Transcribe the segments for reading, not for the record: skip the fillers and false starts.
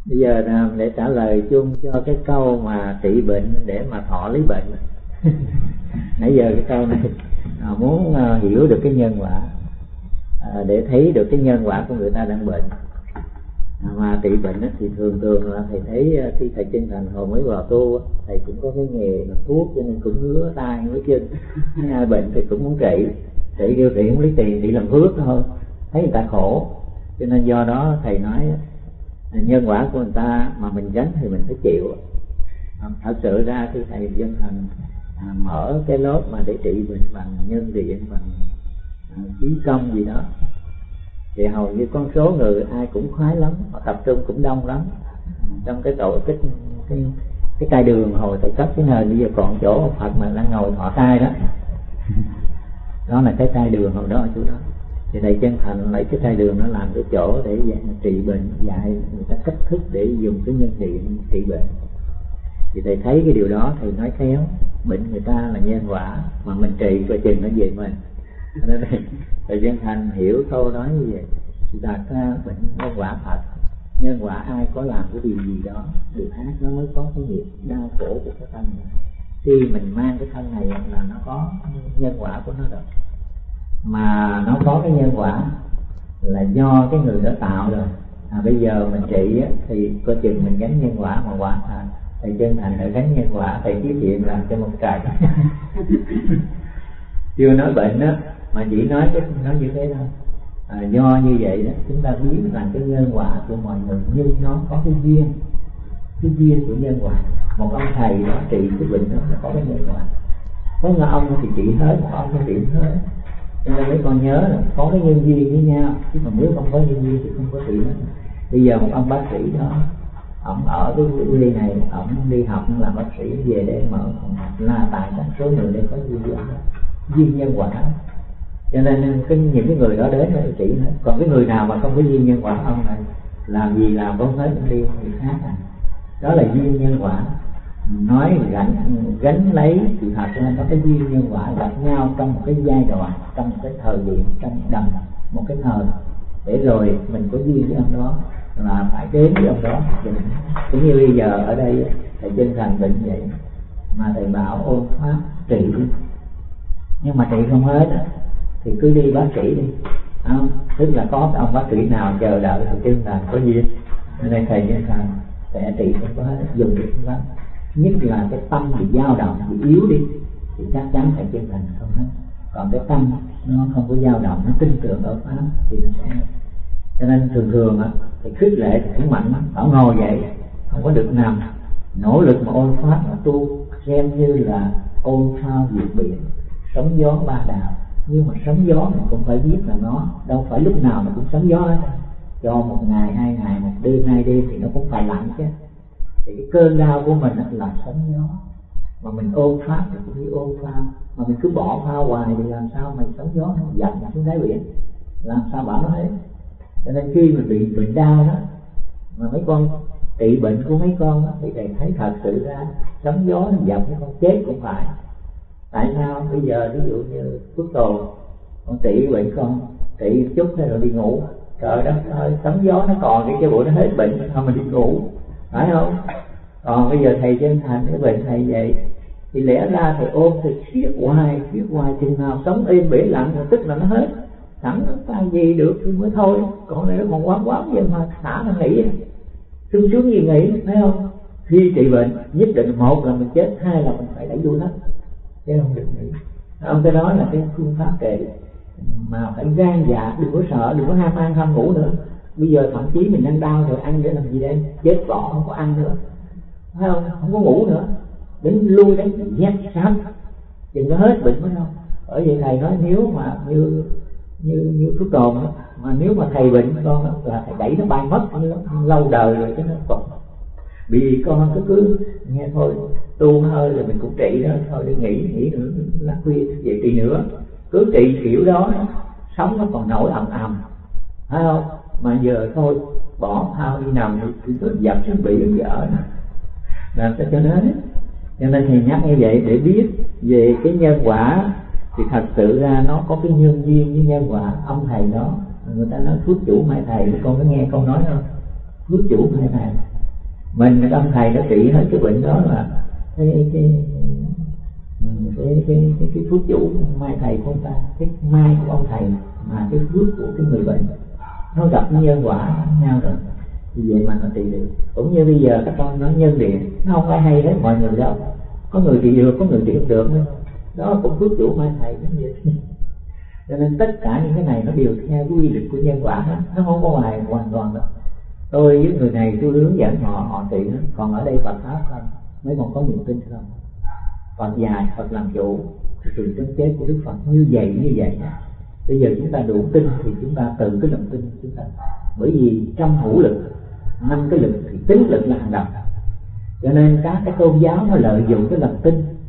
Bây giờ để trả lời chung cho cái câu mà trị bệnh để mà thọ lấy bệnh. Nãy giờ cái câu này muốn hiểu được cái nhân quả, để thấy được cái nhân quả của người ta đang bệnh. Mà trị bệnh thì thường là thầy thấy khi thầy Chân Thành hồi mới vào tu, thầy cũng có cái nghề là thuốc, cho nên cũng ngứa tay ngứa chân. Ai bệnh thì cũng muốn trị kêu trị không lấy tiền, trị làm phước thôi, thấy người ta khổ. Cho nên do đó thầy nói nhân quả của người ta mà mình gánh thì mình phải chịu. Thật sự ra khi thầy Chân Thành mở cái lớp mà để trị bệnh bằng nhân điện, bằng khí công gì đó, thì hầu như con số người ai cũng khoái lắm, họ tập trung cũng đông lắm. Trong cái tổ cái cai đường hồi thầy cấp cái nền bây giờ còn chỗ Phật mà đang ngồi thọ trai đó. Đó là cái cai đường hồi đó ở chỗ đó. Thì thầy Chân Thành lấy cái cai đường nó làm cái chỗ để trị bệnh, dạy người ta cách thức để dùng cái nhân điện trị bệnh. Thì thầy thấy cái điều đó, thầy nói khéo, bệnh người ta là nhân quả, mà mình trị coi chừng nó về mình. Nên thầy Chân Thành hiểu câu nói như vậy. Đặt ra bệnh nhân quả thật, nhân quả ai có làm cái điều gì đó, điều ác nó mới có cái nghiệp đau khổ của cái thân này. Khi mình mang cái thân này là nó có nhân quả của nó rồi. Mà nó có cái nhân quả là do cái người đó tạo rồi. Bây giờ mình trị thì coi chừng mình gánh nhân quả mà quả thầy Chân Thành đã gánh nhân quả, thầy tiết kiệm làm cho một trại. Chưa nói bệnh đó, mà chỉ nói như thế thôi. Do như vậy đó, chúng ta biết rằng cái nhân quả của mọi người, nhưng nó có cái duyên của nhân quả. Một ông thầy đó trị cái bệnh đó nó có cái nhân quả. Có người ông thì trị hết, một ông thì trị hết. Cho nên mấy con nhớ là có cái nhân duyên với nhau, chứ mà nếu không có nhân duyên thì không có trị hết. Bây giờ một ông bác sĩ đó, ông ở cái quê này, ông đi học làm bác sĩ, về để mở là tại các số người đây có duyên nhân quả. Cho nên những cái người đó đến để trị hết. Còn cái người nào mà không có duyên nhân quả, ông này làm gì làm không hết, đi người khác đó là duyên nhân quả. Nói gánh lấy sự thật nên có cái duyên nhân quả gặp nhau trong một cái giai đoạn, trong một cái thời điểm, trong một cái thời, để rồi mình có duyên với ông đó là phải đến với ông đó. Cũng như bây giờ ở đây thầy Chân Thành bệnh vậy mà thầy bảo ôn pháp trị, nhưng mà trị không hết thì cứ đi bác sĩ đi, không? Tức là có cái ông bác sĩ nào chờ đợi thầy Chân Thành có duyên, nên thầy Chân Thành sẽ trị không có hết, dùng được không hết. Nhất là cái tâm bị dao động, bị yếu đi thì chắc chắn thầy Chân Thành không hết. Còn cái tâm nó không có dao động, nó tin tưởng ở pháp thì nó sẽ. Cho nên thường thì khích lệ thì cũng mạnh lắm, bảo ngồi vậy không có được nằm, nỗ lực mà ôn pháp mà tu, xem như là ôn phao vượt biển, sóng gió ba đào. Nhưng mà sóng gió mình cũng phải biết là nó đâu phải lúc nào mà cũng sóng gió hết. Cho một ngày, 2 ngày, 1 đêm, 2 đêm thì nó cũng phải lạnh chứ. Thì cái cơn đau của mình là sóng gió. Mà mình ôn pháp thì cũng đi ôn phao, mà mình cứ bỏ phao hoài thì làm sao mà sóng gió nó dập xuống đáy biển, làm sao bảo nó hết. Cho nên khi mình bị bệnh đau đó, mà mấy con trị bệnh của mấy con đó, thì thầy thấy thật sự ra sóng gió nó dập mấy con chết cũng phải. Tại sao bây giờ ví dụ như Phước Tồn con trị bệnh con trị chút thế rồi đi ngủ, trời đất ơi sóng gió nó còn cái bụi nó hết bệnh thôi mình đi ngủ, phải không? Còn bây giờ thầy Chân Thành cái bệnh thầy vậy thì lẽ ra thầy ôm thì siết hoài chừng nào sống im bể lặng rồi tức là nó hết, thẳng nó tay gì được thì mới thôi. Còn này nó còn quán vậy mà thả nó nghỉ, sung sướng gì nghỉ, thấy không? Khi trị bệnh nhất định một là mình chết, hai là mình phải đẩy vô hết, chứ không được nghỉ. Ông cái đó là cái phương pháp trị mà phải gan dạ, đừng có sợ, đừng có ham ăn ham ngủ nữa. Bây giờ thậm chí mình đang đau rồi ăn để làm gì đây? Chết bỏ không có ăn nữa, phải không? Không có ngủ nữa, đến lui đến nhét sáng chừng nó hết bệnh mới không. Bởi vậy thầy nói nếu mà như Phước Tồn đó, mà nếu mà thầy bệnh con đó, là thầy đẩy nó bay mất lâu đời rồi chứ nó còn vì con cứ nghe thôi tu hơi rồi mình cũng trị đó thôi, đi nghỉ nữa lát khuya về trị nữa, cứ trị kiểu đó sống nó còn nổi ầm phải không? Mà giờ thôi bỏ thao đi nằm thì cứ dập xuống biển vợ làm sao cho nó hết. Cho nên thầy nhắc như vậy để biết về cái nhân quả thì thật sự ra nó có cái nhân duyên với nhân quả. Ông thầy đó người ta nói phước chủ hai thầy, con có nghe câu nói không? Phước chủ hai thầy Mình ông thầy nó trị hết cái bệnh đó là cái phước chủ mai thầy của ta, cái mai của ông thầy mà cái phước của cái người bệnh nó gặp nhân quả nhau rồi, vì vậy mà nó trị được. Cũng như bây giờ các con nói nhân điện, nó không phải hay hết mọi người đâu, có người trị được, có người trị không được nữa, đó cũng phước chủ mai thầy như vậy. Cho nên tất cả những cái này nó đều theo quy luật của nhân quả hết, nó không có ngoài hoàn toàn đâu. Tôi với người này tôi hướng dẫn họ trị nó, còn ở đây Phật pháp không, mấy con có niềm tin không? Phật dạy, Phật làm chủ, sự chống chế của Đức Phật như vậy. Bây giờ chúng ta đủ tin thì chúng ta từ cái lòng tin chúng ta, bởi vì trong hữu lực 5 cái lực thì tín lực là hàng đầu. Cho nên các cái tôn giáo nó lợi dụng cái lòng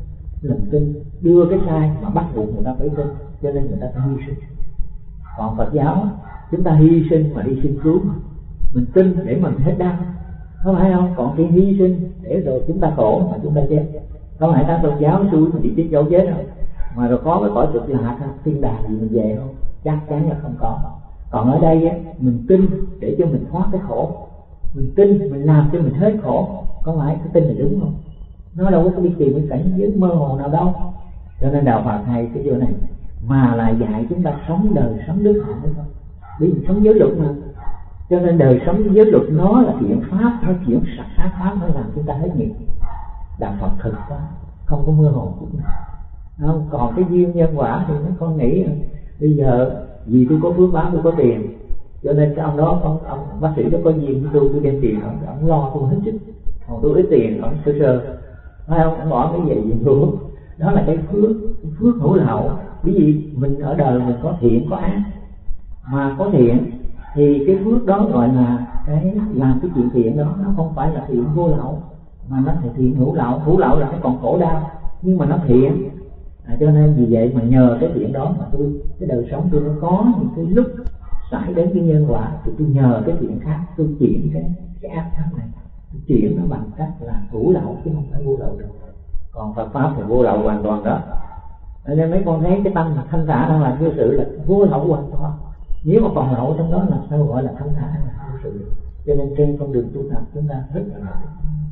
tin đưa cái sai mà bắt buộc người ta phải tin, cho nên người ta phải hy sinh. Còn Phật giáo chúng ta hy sinh mà đi xin cứu, mình tin để mình hết đau, không phải không? Còn cái hy sinh để rồi chúng ta khổ mà chúng ta chết, không phải các tôn giáo xui mà đi chết dấu chết đâu. Mà rồi có cái cõi cực lạc thiên đàng gì mình về không? Chắc chắn là không có. Còn ở đây á, mình tin để cho mình thoát cái khổ, mình tin mình làm cho mình hết khổ, có phải cái tin là đúng không? Nó đâu có đi tìm cái cảnh giới mơ hồ nào đâu. Cho nên đạo Phật hay cái chỗ này mà là dạy chúng ta sống đời sống đức hạnh đấy không? Vì mình sống giới luật mà. Cho nên đời sống giới luật nó là chuyện pháp, nó chuyện sạch sát pháp nó làm chúng ta hết nghiệp. Đạo Phật thực quá, không có mơ hồ chút nào. Không, còn cái duyên nhân quả thì mấy con nghĩ bây giờ vì tôi có phước báo, tôi có tiền, cho nên cái ông đó, ông bác sĩ đó có duyên với tôi đem tiền, ông lo tôi hết sức. Còn tôi ít tiền, ông sơ phải không? Ông bỏ cái gì luôn. Đó là cái phước hữu lậu. Bởi vì mình ở đời mình có thiện có ác, mà có thiện thì cái phước đó gọi là cái làm cái chuyện thiện đó, nó không phải là thiện vô lậu mà nó là thiện hữu lậu. Hữu lậu là cái còn khổ đau nhưng mà nó thiện. Cho nên vì vậy mà nhờ cái chuyện đó mà tôi, cái đời sống tôi nó có những cái lúc xảy đến cái nhân quả, thì tôi nhờ cái chuyện khác tôi chuyển cái ác pháp này, tôi chuyển nó bằng cách là hữu lậu chứ không phải vô lậu được. Còn Phật pháp thì vô lậu hoàn toàn đó. Nên mấy con thấy cái tâm thanh thản đang làm cái sự là vô lậu hoàn toàn. Nếu mà còn lậu trong đó là sao gọi là thanh thản là vô sự. Cho nên trên con đường tu tập chúng ta rất là lậu.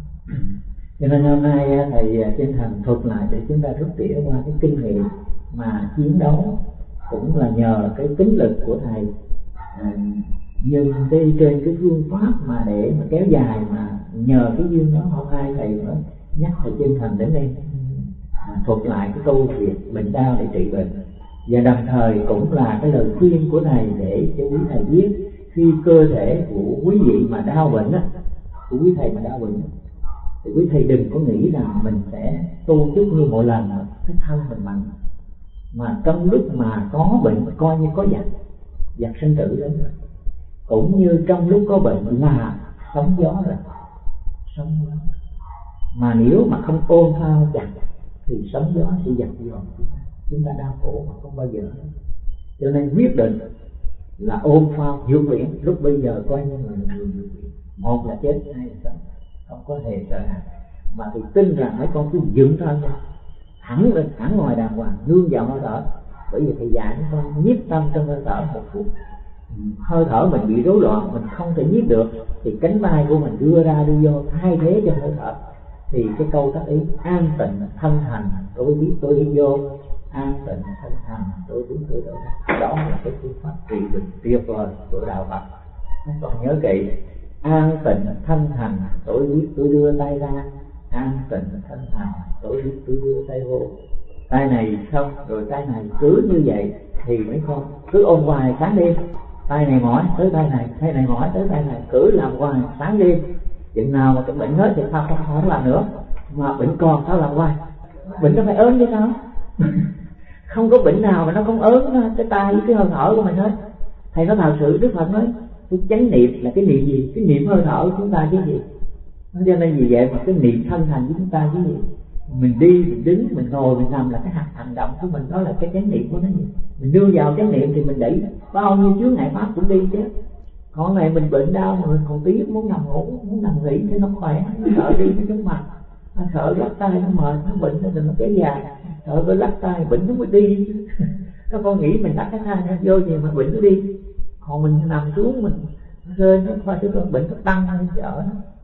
Cho nên hôm nay thầy chân thành thuật lại để chúng ta rút tỉa qua cái kinh nghiệm mà chiến đấu, cũng là nhờ cái tính lực của thầy. Nhưng trên cái phương pháp mà để mà kéo dài, mà nhờ cái duyên đó hôm nay thầy mới nhắc thầy chân thành đến đây thuật lại cái câu chuyện bệnh đau để trị bệnh, và đồng thời cũng là cái lời khuyên của thầy để cho quý thầy biết khi cơ thể của quý vị mà đau bệnh á, của quý thầy mà đau bệnh thì quý thầy đừng có nghĩ rằng mình sẽ tu chút như mỗi lần mà cái thân mình mạnh, mà trong lúc mà có bệnh coi như có giặc sinh tử đến rồi, cũng như trong lúc có bệnh là sóng gió rồi, sóng gió. Mà nếu mà không ôm phao chặt thì sóng gió sẽ giật dọn chúng ta đau khổ mà không bao giờ hết. Cho nên quyết định là ôm phao vượt biển, lúc bây giờ coi như là người vượt biển, một là chết, hai là sống, không có hề sợ hãi. Mà thì tin rằng mấy con cứ dựng thân ra thẳng lên, thẳng ngoài đàng hoàng, nương vào hơi thở. Bởi vì thầy dạy chúng con nhiếp tâm trong hơi thở 1 phút. Hơi thở mình bị rối loạn, mình không thể nhiếp được, thì cánh tay của mình đưa ra đưa vô thay thế cho hơi thở. Thì cái câu tác ý an tịnh thân hành tôi biết tôi đi vô, an tịnh thân hành tôi biết tôi đổ ra. Đó là cái phương pháp trị bệnh tuyệt vời của đạo Phật. Các con nhớ kỹ, an tịnh thân hành tôi biết tôi đưa tay ra, an tịnh thân hành tôi biết tôi đưa tay vô. Tay này xong rồi tay này cứ như vậy thì mấy con cứ ôm hoài sáng đêm. Tay này mỏi tới tay này mỏi tới tay này, cứ làm hoài sáng đêm. Chừng nào mà cái bệnh hết thì sao không làm nữa, mà bệnh còn sao làm hoài. Bệnh nó phải ớn chứ sao. Không có bệnh nào mà nó không ớn cái tay với cái hơi thở của mình hết. Thầy nói thật sự, Đức Phật nói cái chánh niệm là cái niệm gì? Cái niệm hơi thở của chúng ta chứ gì. Cho nên vì vậy mà cái niệm thân hành của chúng ta chứ gì. Mình đi, mình đứng, mình ngồi, mình nằm là cái hành động của mình, đó là cái chánh niệm của nó gì. Mình đưa vào chánh niệm thì mình đẩy bao nhiêu chướng ngại pháp cũng đi chứ. Còn này mình bệnh đau mà mình còn tiếc muốn nằm ngủ, muốn nằm nghỉ cho nó khỏe, nó sợ đi cái chóng mặt, nó sợ lắc tay nó mệt, nó bệnh nên nó kéo dài, sợ cái lắc tay bệnh nó mới đi. Nó con nghĩ mình lắc cái tay nó vô gì mà bệnh nó đi, còn mình nằm xuống mình rơi nó khoa chứ con bệnh nó tăng lên chở nó.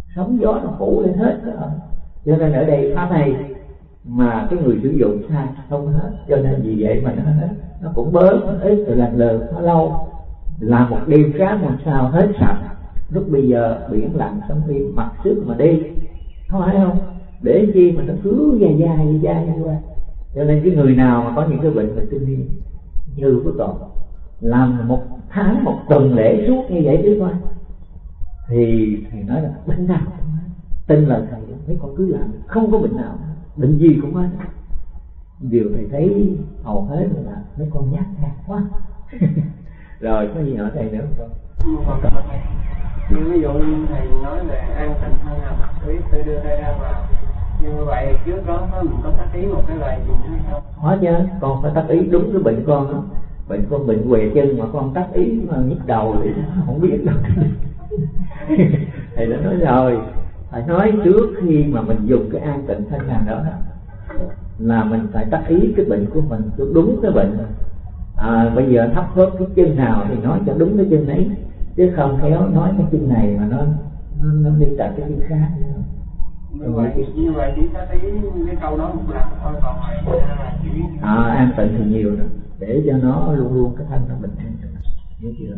sóng gió nó phủ lên hết đó. Cho nên ở đây pháp này mà cái người sử dụng sai không hết, cho nên vì vậy mà nó cũng bớt, nó ít rồi lần lượt nó lâu, làm một đêm ráng làm sao hết sạch. Lúc bây giờ biển lặng sóng im, mặc sức mà đi, không phải không? Để chi mà nó cứ dài như vậy. Cho nên cái người nào mà có những cái bệnh về kinh niên như của tôi làm 1 tháng 1 tuần lễ suốt như vậy biết coi, thì thầy nói là bệnh nào cũng hết. Tin lời thầy, mấy con cứ làm, không có bệnh nào, bệnh gì cũng hết. Điều thầy thấy hầu hết là mấy con nhát gan quá. Rồi có gì hỏi thầy nữa không? Nhưng ví dụ như thầy nói về an tịnh hay là mặc túy, tôi đưa tay ra vào, như vậy trước đó mình có tác ý một cái loại gì hay không? Có chứ, con phải tác ý đúng cái bệnh con đó. Bệnh con bệnh què chân mà con tác ý mà nhức đầu thì không biết đâu. Thầy đã nói rồi, phải nói trước khi mà mình dùng cái an tịnh thân hành đó là mình phải tác ý cái bệnh của mình cho đúng cái bệnh. Bây giờ thấp khớp cái chân nào thì nói cho đúng cái chân ấy, chứ không khéo nói cái chân này mà nó đi tại cái chân khác. Như vậy chỉ tác ý cái câu đó một lần thôi, còn là chỉ an tịnh thì nhiều rồi, để cho nó luôn luôn cái thân nó bình an. Nhớ chưa?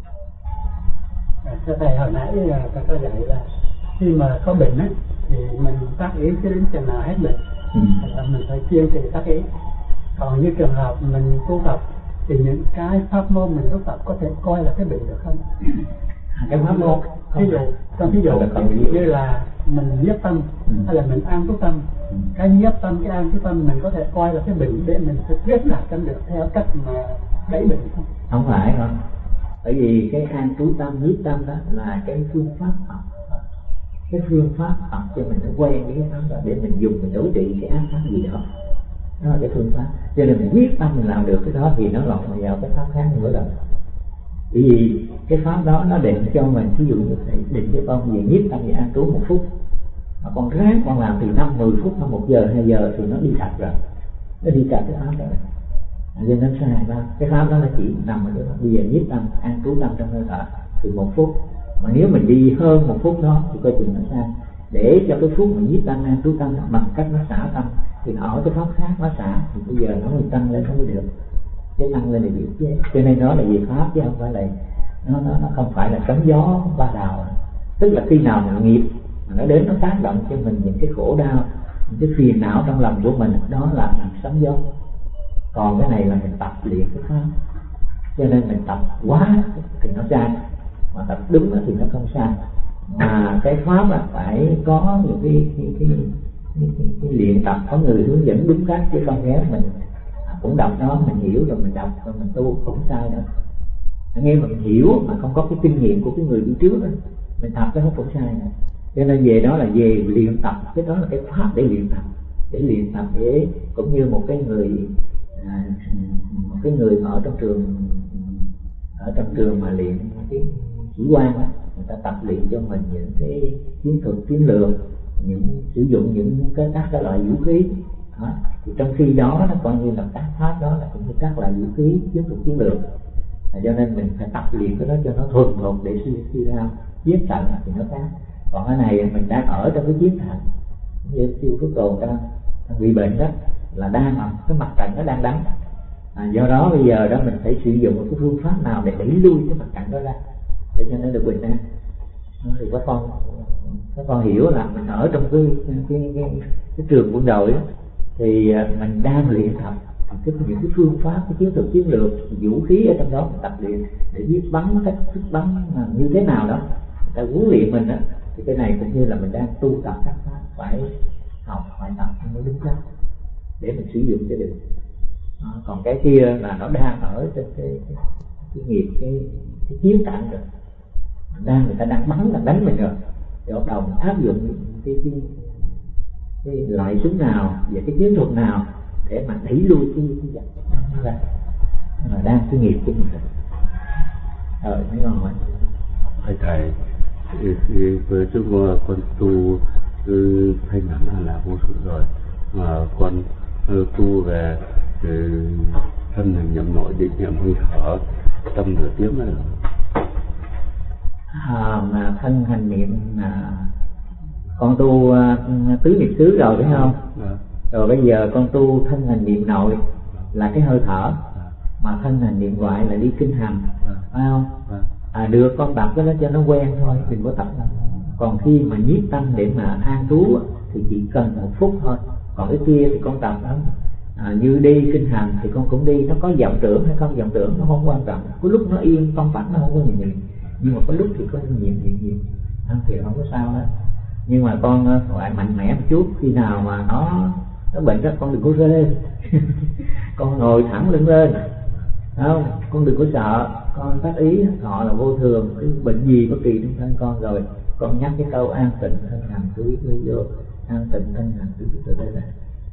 Thưa thầy, hồi nãy thầy có dạy là khi mà có bệnh á thì mình tác ý cho đến chừng nào hết bệnh, là mình phải kiên trì tác ý. Còn như trường hợp mình tu tập thì những cái pháp môn mình tu tập có thể coi là cái bệnh được không? Cái pháp môn ví dụ như là mình nhiếp tâm hay là mình an trú tâm, cái nhiếp tâm, cái an trú tâm mình có thể coi là cái bệnh để mình phải thuyết đạt cho được theo cách mà đẩy bệnh không? Không phải không, bởi vì cái an trú tâm, nhiếp tâm đó là cái phương pháp học, cái phương pháp học cho mình nó quen với cái pháp đó để mình dùng mình đối trị cái ác pháp gì đó. Đó là cái phương pháp. Cho nên mình nhiếp tâm mình làm được cái đó thì nó lọt vào cái pháp khác nữa rồi. Bởi vì cái pháp đó nó định cho mình, ví dụ như thầy định cho con về nhiếp tâm về an trú 1 phút, mà con ráng con làm từ 5-10 phút hay 1 giờ 2 giờ thì nó đi sạch rồi, nó đi sạch cái pháp đó. Nên nó sai đó. Cái pháp đó nó chỉ nằm ở đó. Bây giờ nhiếp tâm an trú tâm trong hơi thở từ 1 phút, mà nếu mình đi hơn 1 phút đó thì coi chừng nó sai. Để cho cái phút mà nhiếp tâm an trú tâm bằng cách nó xả tâm thì ở cái pháp khác nó xả thì bây giờ nó mới tăng lên, nó mới được. Cái tăng lên là gì chứ? Cho nên nó là gì pháp chứ không phải là nó không phải là sóng gió ba đào. Tức là khi nào mà nghiệp mà nó đến nó tác động cho mình những cái khổ đau, những cái phiền não trong lòng của mình, đó là sóng gió. Còn cái này là mình tập luyện cái pháp, cho nên mình tập quá thì nó sai, mà tập đúng thì nó không sai. Mà cái pháp là phải có những cái luyện tập, có người hướng dẫn đúng cách, chứ không ghé mình cũng đọc nó, mình hiểu rồi mình đọc rồi mình tu cũng sai nữa. Nghe mà mình hiểu mà không có cái kinh nghiệm của cái người đi trước đó, mình tập cái nó cũng sai nữa. Cho nên về đó là về luyện tập, cái đó là cái pháp để luyện tập, để cũng như một cái người mà ở trong trường mà luyện cái sĩ quan đó, người ta tập luyện cho mình những cái chiến thuật chiến lược, những sử dụng những các loại vũ khí đó. Thì trong khi đó nó coi như là các pháp đó là cũng như các loại vũ khí chiến thuật chiến lược. Cho nên mình phải tập luyện cái đó cho nó thuần thục để suy ra chiến trận thì nó khác. Còn cái này mình đang ở trong cái chiến trận, như siêu phước tồn đang bị bệnh đó, là đang cái mặt trận nó đang đánh. Do đó bây giờ đó mình phải sử dụng một cái phương pháp nào để đẩy lui cái mặt trận đó ra để cho nó được bình an. Thì các con hiểu là mình ở trong cái trường quân đội đó, thì mình đang luyện tập những cái phương pháp, cái chiến thuật chiến lược, vũ khí ở trong đó mình tập luyện để biết bắn, cách thức bắn như thế nào đó, người ta huấn luyện mình đó. Thì cái này cũng như là mình đang tu tập các pháp, phải học, phải tập mới đúng cách để mình sử dụng cho được. Còn cái kia là nó đang ở trên cái nghiệp, cái chiến trận rồi, người ta đang bắn, đang đánh mình rồi, thì bắt đầu mình áp dụng cái loại súng nào và cái chiến thuật nào để mà đẩy lui cái giặc nó ra, mà đang cái nghiệp của mình rồi. Mấy con hỏi thầy với chúng con tu thanh hẳn là vô sự rồi, mà con tu về thân hình nhậm nội, định niệm hơi thở tâm nửa tiếng này. Mà thân hành niệm con tu tứ niệm xứ rồi phải không? Rồi bây giờ con tu thân hành niệm nội là cái hơi thở, mà thân hành niệm ngoại là đi kinh hành, phải không? Được, con tập cái đó cho nó quen thôi, đừng có tập đâu. Còn khi mà nhiếp tâm để mà an trú thì chỉ cần 1 phút thôi. Còn cái kia thì con tập đó, như đi kinh hành thì con cũng đi, nó có vọng tưởng hay không vọng tưởng nó không quan trọng. Có lúc nó yên con tắt nó không có nhiều, nhưng mà có lúc thì có nhiều thì không có sao hết. Nhưng mà con phải mạnh mẽ một chút, khi nào mà nó bệnh đó con đừng có rên con ngồi thẳng lưng lên, không, con đừng có sợ, con phát ý họ là vô thường, cái bệnh gì bất kỳ trong thân con, rồi con nhắc cái câu an tịnh thân hành cứ vô, an tịnh thân hành cứ từ đây này.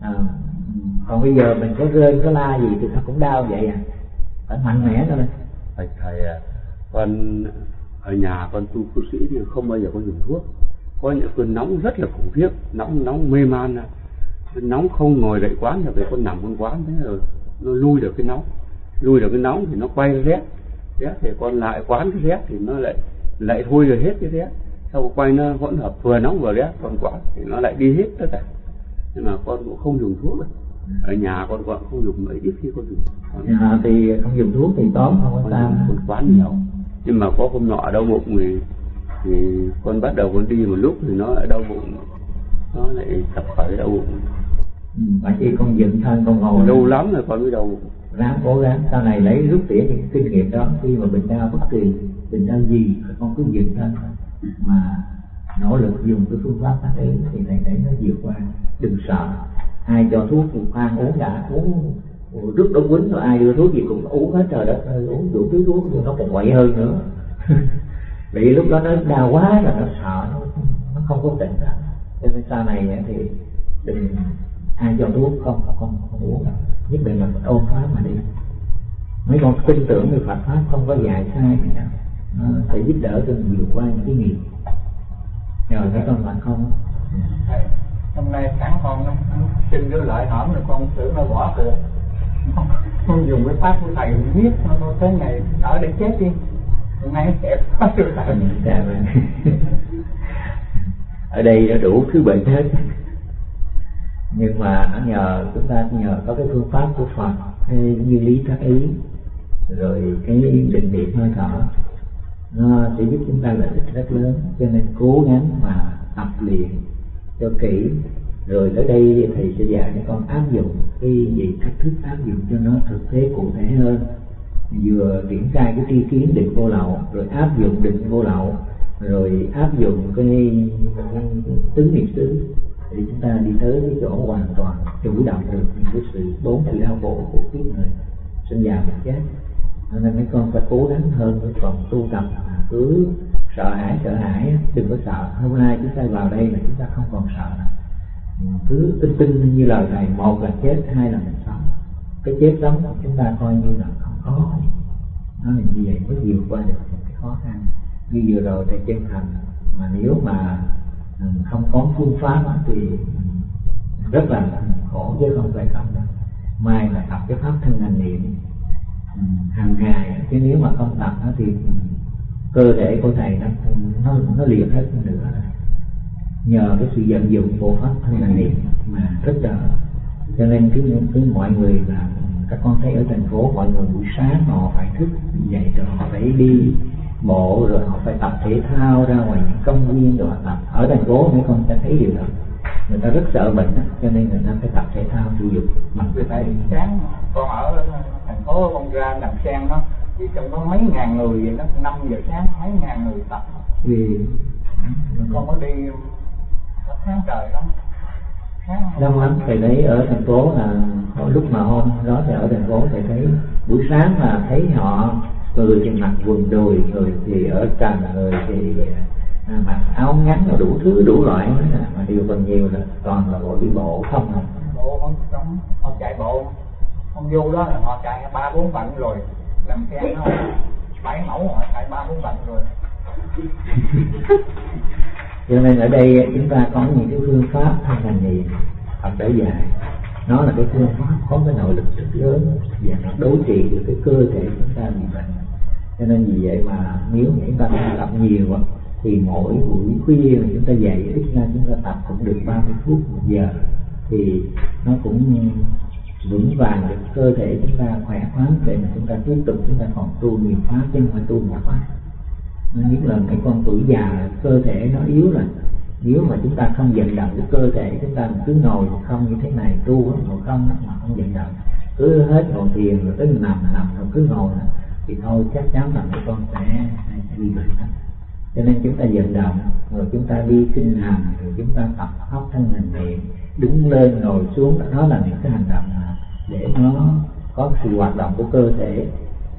Còn bây giờ mình có rên có la gì thì nó cũng đau vậy phải mạnh mẽ thôi. Thầy con ở nhà con tu cư sĩ thì không bao giờ con dùng thuốc. Có những cơn nóng rất là khủng khiếp, nóng mê man, nóng không ngồi dậy quán được, con nằm con quán thế rồi nó lui được cái nóng thì nó quay rét thì con lại quán cái rét thì nó lại thôi rồi hết cái rét, sau quay nó hỗn hợp vừa nóng vừa rét, còn quán thì nó lại đi hết tất cả. Nhưng mà con cũng không dùng thuốc đâu. Ở nhà con không dùng, mấy ít khi con dùng. Thì không dùng thuốc thì tốt, không có sao. Con quán nhiều. Nhưng mà có hôm nọ đau bụng thì con bắt đầu con đi một lúc thì nó lại đau bụng, nó lại tập khởi đau bụng. Bởi vì con dựng thân con ngồi lâu lắm rồi con mới đau bụng. Ráng cố gắng sau này lấy rút tỉa những kinh nghiệm đó, khi mà bệnh đau bất kỳ bệnh đau gì con cứ dựng thân mà nỗ lực dùng cái phương pháp tác ý thì này để nó vượt qua, đừng sợ. Ai cho thuốc thì khoan uống đã, uống rất đông quýnh rồi ai đưa thuốc gì cũng uống hết, trời đất ơi, uống đủ thứ thuốc thì nó còn quậy hơn nữa vì lúc đó nó đau quá là nó sợ, nó không có tỉnh ra. Cho nên sau này thì đừng ai cho thuốc không uống đâu, nhất định là ôn pháp mà đi. Mấy con tin tưởng về Phật pháp không có dạy sai gì đâu, nó sẽ giúp đỡ cho mình vượt qua những cái nghiệp. Rồi các con bạn không? Hôm nay sáng con nó xin đưa lại hỏng rồi con tưởng nó bỏ cuộc. Con dùng cái pháp của thầy viết nó thế này ở đây chết đi. Hôm nay sẽ có đưa lại. Ở đây nó đủ thứ bệnh hết. Nhưng mà chúng ta nhờ có cái phương pháp của Phật, cái như lý tác ý, rồi cái định niệm hơi thở, nó sẽ giúp chúng ta lợi ích rất lớn. Cho nên cố gắng mà tập luyện cho kỹ, rồi tới đây thầy sẽ dạy cho con áp dụng cái gì, cách thức áp dụng cho nó thực tế cụ thể hơn. Vừa triển khai cái tri kiến định vô lậu, rồi áp dụng định vô lậu, rồi áp dụng cái tứ niệm xứ, thì chúng ta đi tới cái chỗ hoàn toàn chủ động được những cái bốn sự đau khổ của kiếp người sinh già bệnh chết. Nên mấy con phải cố gắng hơn, còn tu tập cứ sợ hãi đừng có sợ. Hôm nay chúng ta vào đây là chúng ta không còn sợ nữa. Cứ tin như lời thầy, một là chết, hai là mình sống. Cái chết sống của chúng ta coi như là không có. Nó là như vậy mới vượt qua được cái khó khăn. Như vừa rồi thầy chân thành, mà nếu mà không có phương pháp thì rất là khổ chứ không phải không đâu. Mai là tập cái pháp thân hành niệm hàng ngày, chứ nếu mà không tập thì cơ thể của thầy nó liệt hết nữa. Nhờ cái sự vận dụng của pháp thân hành niệm mà rất đỡ. Cho nên cứ mọi người là các con thấy ở thành phố, mọi người buổi sáng họ phải thức dậy rồi họ phải đi bộ, rồi họ phải tập thể thao ra ngoài những công viên rồi họ tập. Ở thành phố mấy con sẽ thấy điều đó, người ta rất sợ bệnh đó, cho nên người ta phải tập thể thao thể dục bằng cái tay. Sáng con ở thành phố con ra Đầm Sen đó, chỉ trong có mấy ngàn người vậy đó, 5 giờ sáng mấy ngàn người tập. Vì con có đi tháng trời lắm. Đông lắm. Thầy thấy ở thành phố là lúc mà hôm đó thì ở thành phố thầy thấy buổi sáng là thấy họ người thì mặc quần đùi, người thì ở trần, người thì mặc áo ngắn, đủ thứ đủ loại, mà điều phần nhiều là toàn là bộ đi bộ không à. Bộ họ chạy bộ, không vô đó là họ chạy 3-4 vạn rồi, làm xe nó 7 mẫu họ chạy 3-4 vạn rồi. Cho nên ở đây chúng ta có những cái phương pháp thân hành niệm Phật đã dạy, nó là cái phương pháp có cái nội lực rất lớn và nó đối trị được cái cơ thể chúng ta bị bệnh. Cho nên vì vậy mà nếu chúng ta tập nhiều thì mỗi buổi khuya mà chúng ta dậy ít ra chúng ta tập cũng được 30 phút 1 giờ thì nó cũng vững vàng được cơ thể chúng ta khỏe khoắn để mà chúng ta tiếp tục chúng ta còn tu nhiều pháp chứ không phải tu một pháp. Nhất là cái con tuổi già cơ thể nó yếu rồi, nếu mà chúng ta không vận động cái cơ thể chúng ta cứ ngồi không như thế này, tu ngồi không mà không vận động, cứ hết ngồi thiền rồi tới nằm rồi cứ ngồi nữa, thì thôi chắc chắn là mấy con sẽ bị bệnh đó. Cho nên chúng ta vận động rồi chúng ta đi kinh hành rồi chúng ta tập pháp thân hình niệm, đứng lên ngồi xuống, đó là những cái hành động để nó có sự hoạt động của cơ thể.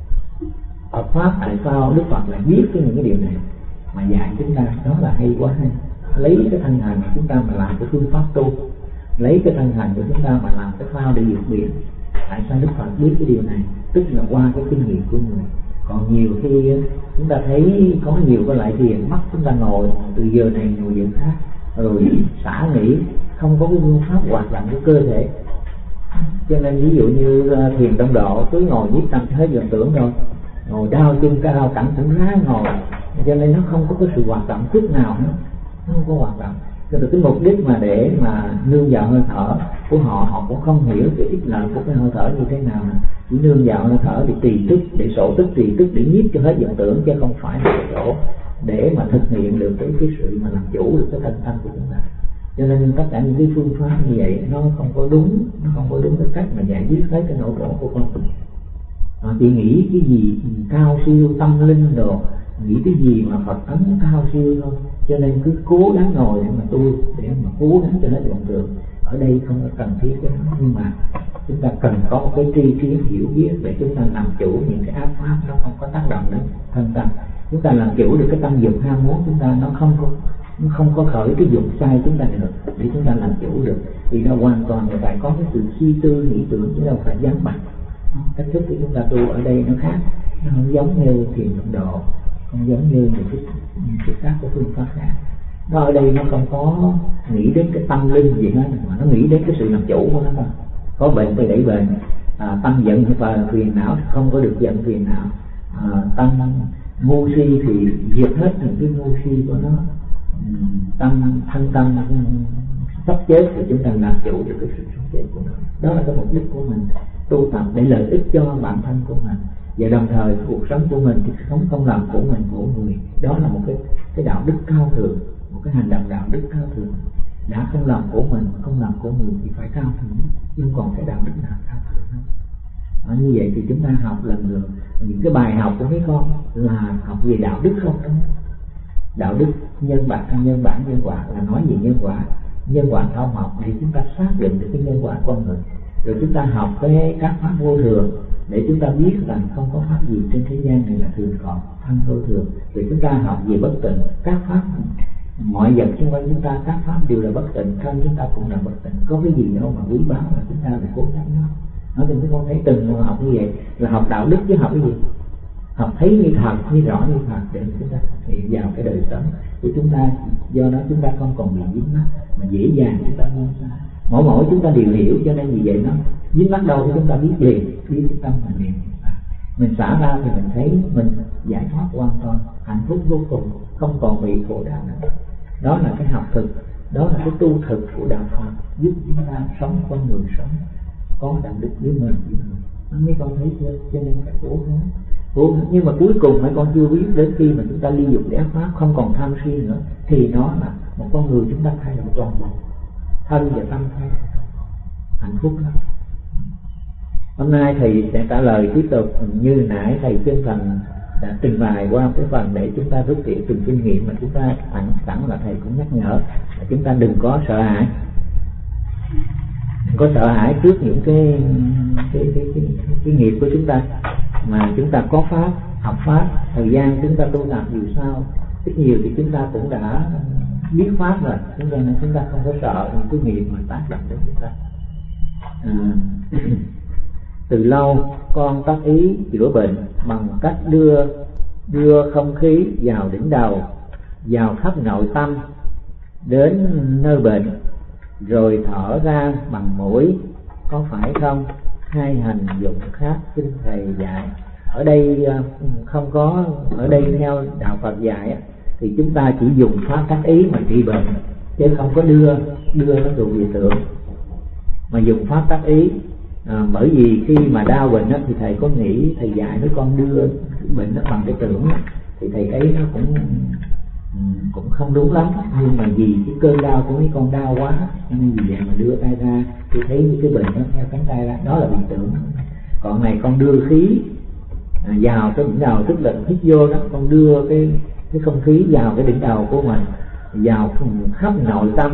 Ở pháp tại sao Đức Phật lại biết những cái điều này mà dạy chúng ta, đó là hay quá hay. Lấy cái thân hành của chúng ta mà làm cái phương pháp tu, lấy cái thân hành của chúng ta mà làm cái phao để vượt biển. Tại sao Đức Phật biết cái điều này? Tức là qua cái kinh nghiệm của người. Còn nhiều khi chúng ta thấy có nhiều cái loại thiền mắt chúng ta ngồi từ giờ này ngồi giờ khác, rồi xả nghỉ, không có cái phương pháp hoạt động của cơ thể. Cho nên ví dụ như thiền đông độ cứ ngồi viết tâm hết dần tưởng thôi, ngồi đau chân cao cẳng cũng ráng ngồi, cho nên nó không có cái sự hoạt động chút nào nữa, nó không có hoạt động. Cho nên cái mục đích mà để mà nương vào hơi thở của họ cũng không hiểu cái ích lợi của cái hơi thở như thế nào. Chỉ nương vào hơi thở để trì tức, để sổ tức, trì tức để nhiếp cho hết vọng tưởng, chứ không phải là chỗ để mà thực hiện được cái sự mà làm chủ được cái thân tâm của chúng ta. Cho nên tất cả những cái phương pháp như vậy nó không có đúng, cái cách mà giải quyết hết cái nỗi khổ của con người. Chỉ nghĩ cái gì cao siêu tâm linh đồ, nghĩ cái gì mà Phật ấn cao siêu thôi. Cho nên cứ cố gắng ngồi để mà tu, để mà cố gắng cho hết vọng tưởng. Ở đây không có cần thiết cái đó, nhưng mà chúng ta cần có một cái tri kiến hiểu biết để chúng ta làm chủ những cái ác pháp nó không có tác động đến thân tâm. Chúng ta làm chủ được cái tâm dục ham muốn chúng ta, nó không có khởi cái dục sai chúng ta được, để chúng ta làm chủ được. Thì nó hoàn toàn là phải có cái sự suy tư nghĩ tưởng, chứ đâu phải dám bạch. Cách thức của chúng ta tu ở đây nó khác, nó không giống như thiền tịnh độ, không giống như những cái khác của phương pháp khác. Nó ở đây nó không có nghĩ đến cái tâm linh gì hết, mà nó nghĩ đến cái sự làm chủ của nó thôi. Có bệnh thì đẩy bệnh, tâm giận và phiền não không có được giận phiền não, tâm ngu si thì diệt hết những cái ngu si của nó, thân tâm sắp chết thì chúng ta làm chủ được cái sự sống chết của nó. Đó là cái mục đích của mình tu tập để lợi ích cho bản thân của mình, và đồng thời cuộc sống của mình, cuộc sống công làm của mình, của người. Đó là một cái đạo đức cao thượng, một cái hành động đạo đức cao thượng. Đã không làm của mình, không làm của người thì phải cao thượng, nhưng còn cái đạo đức nào cao thượng hơn. Như vậy thì chúng ta học lần lượt những cái bài học của mấy con là học về đạo đức không đó. Đạo đức nhân bản, nhân quả là nói về nhân quả thông học để chúng ta xác định được cái nhân quả con người. Rồi chúng ta học các pháp vô thường để chúng ta biết rằng không có pháp gì trên thế gian này là thường còn, thân vô thường. Rồi chúng ta học về bất tịnh, các pháp mọi vật xung quanh chúng ta, các pháp đều là bất tịnh, thân chúng ta cũng là bất tịnh. Có cái gì đâu mà quý báu là chúng ta phải cố gắng nó. Nói thì mấy con thấy từng học như vậy là học đạo đức chứ học cái gì? Học thấy như thật, như rõ như thật để chúng ta thực hiện vào cái đời sống của chúng ta. Do đó chúng ta không còn bị dính mắc mà dễ dàng chúng ta buông xa. Mỗi chúng ta đều hiểu, cho nên vì vậy nó dính mắc đâu thì chúng ta biết liền, biết cái tâm mình liền. Mình xả ra thì mình thấy mình giải thoát hoàn toàn, hạnh phúc vô cùng, không còn bị khổ đau nữa. Đó là cái học thực, đó là cái tu thực của đạo Phật, giúp chúng ta sống con người sống có đạo đức với mình. Mấy con thấy chưa? Cho nên phải cố gắng. Nhưng mà cuối cùng mấy con chưa biết, đến khi mà chúng ta ly dục để ác pháp, không còn tham si nữa, thì nó là một con người chúng ta thay đổi toàn bộ, thân và tâm thay đổi, hạnh phúc lắm. Hôm nay thầy sẽ trả lời tiếp tục như nãy thầy Chân Thành đã trình bày qua cái phần để chúng ta rút tỉa từng kinh nghiệm, mà chúng ta sẵn là thầy cũng nhắc nhở là chúng ta đừng có sợ hãi, đừng có sợ hãi trước những cái nghiệp của chúng ta, mà chúng ta có pháp, học pháp, thời gian chúng ta tu tập dù sao ít nhiều thì chúng ta cũng đã biết pháp rồi, nên chúng ta không có sợ những cái nghiệp mà tác động đến chúng ta. Từ lâu con tác ý chữa bệnh bằng cách đưa không khí vào đỉnh đầu, vào khắp nội tâm đến nơi bệnh, rồi thở ra bằng mũi, có phải không? Hai hành dụng khác kinh thầy dạy. Ở đây không có, ở đây theo đạo Phật dạy thì chúng ta chỉ dùng pháp tác ý mà trị bệnh, chứ không có đưa nó thuộc về tưởng, mà dùng pháp tác ý. Bởi vì khi mà đau bệnh đó, thì thầy có nghĩ thầy dạy mấy con đưa bệnh nó bằng cái tưởng đó, thì thầy thấy nó cũng không đúng lắm. Nhưng mà vì cái cơn đau của mấy con đau quá, cho nên vì vậy mà đưa tay ra, tôi thấy những cái bệnh nó theo cánh tay ra, đó là bị tưởng. Còn này con đưa khí vào cái đỉnh đầu, tức là hít vô đó, con đưa cái không khí vào cái đỉnh đầu của mình, vào khắp nội tâm,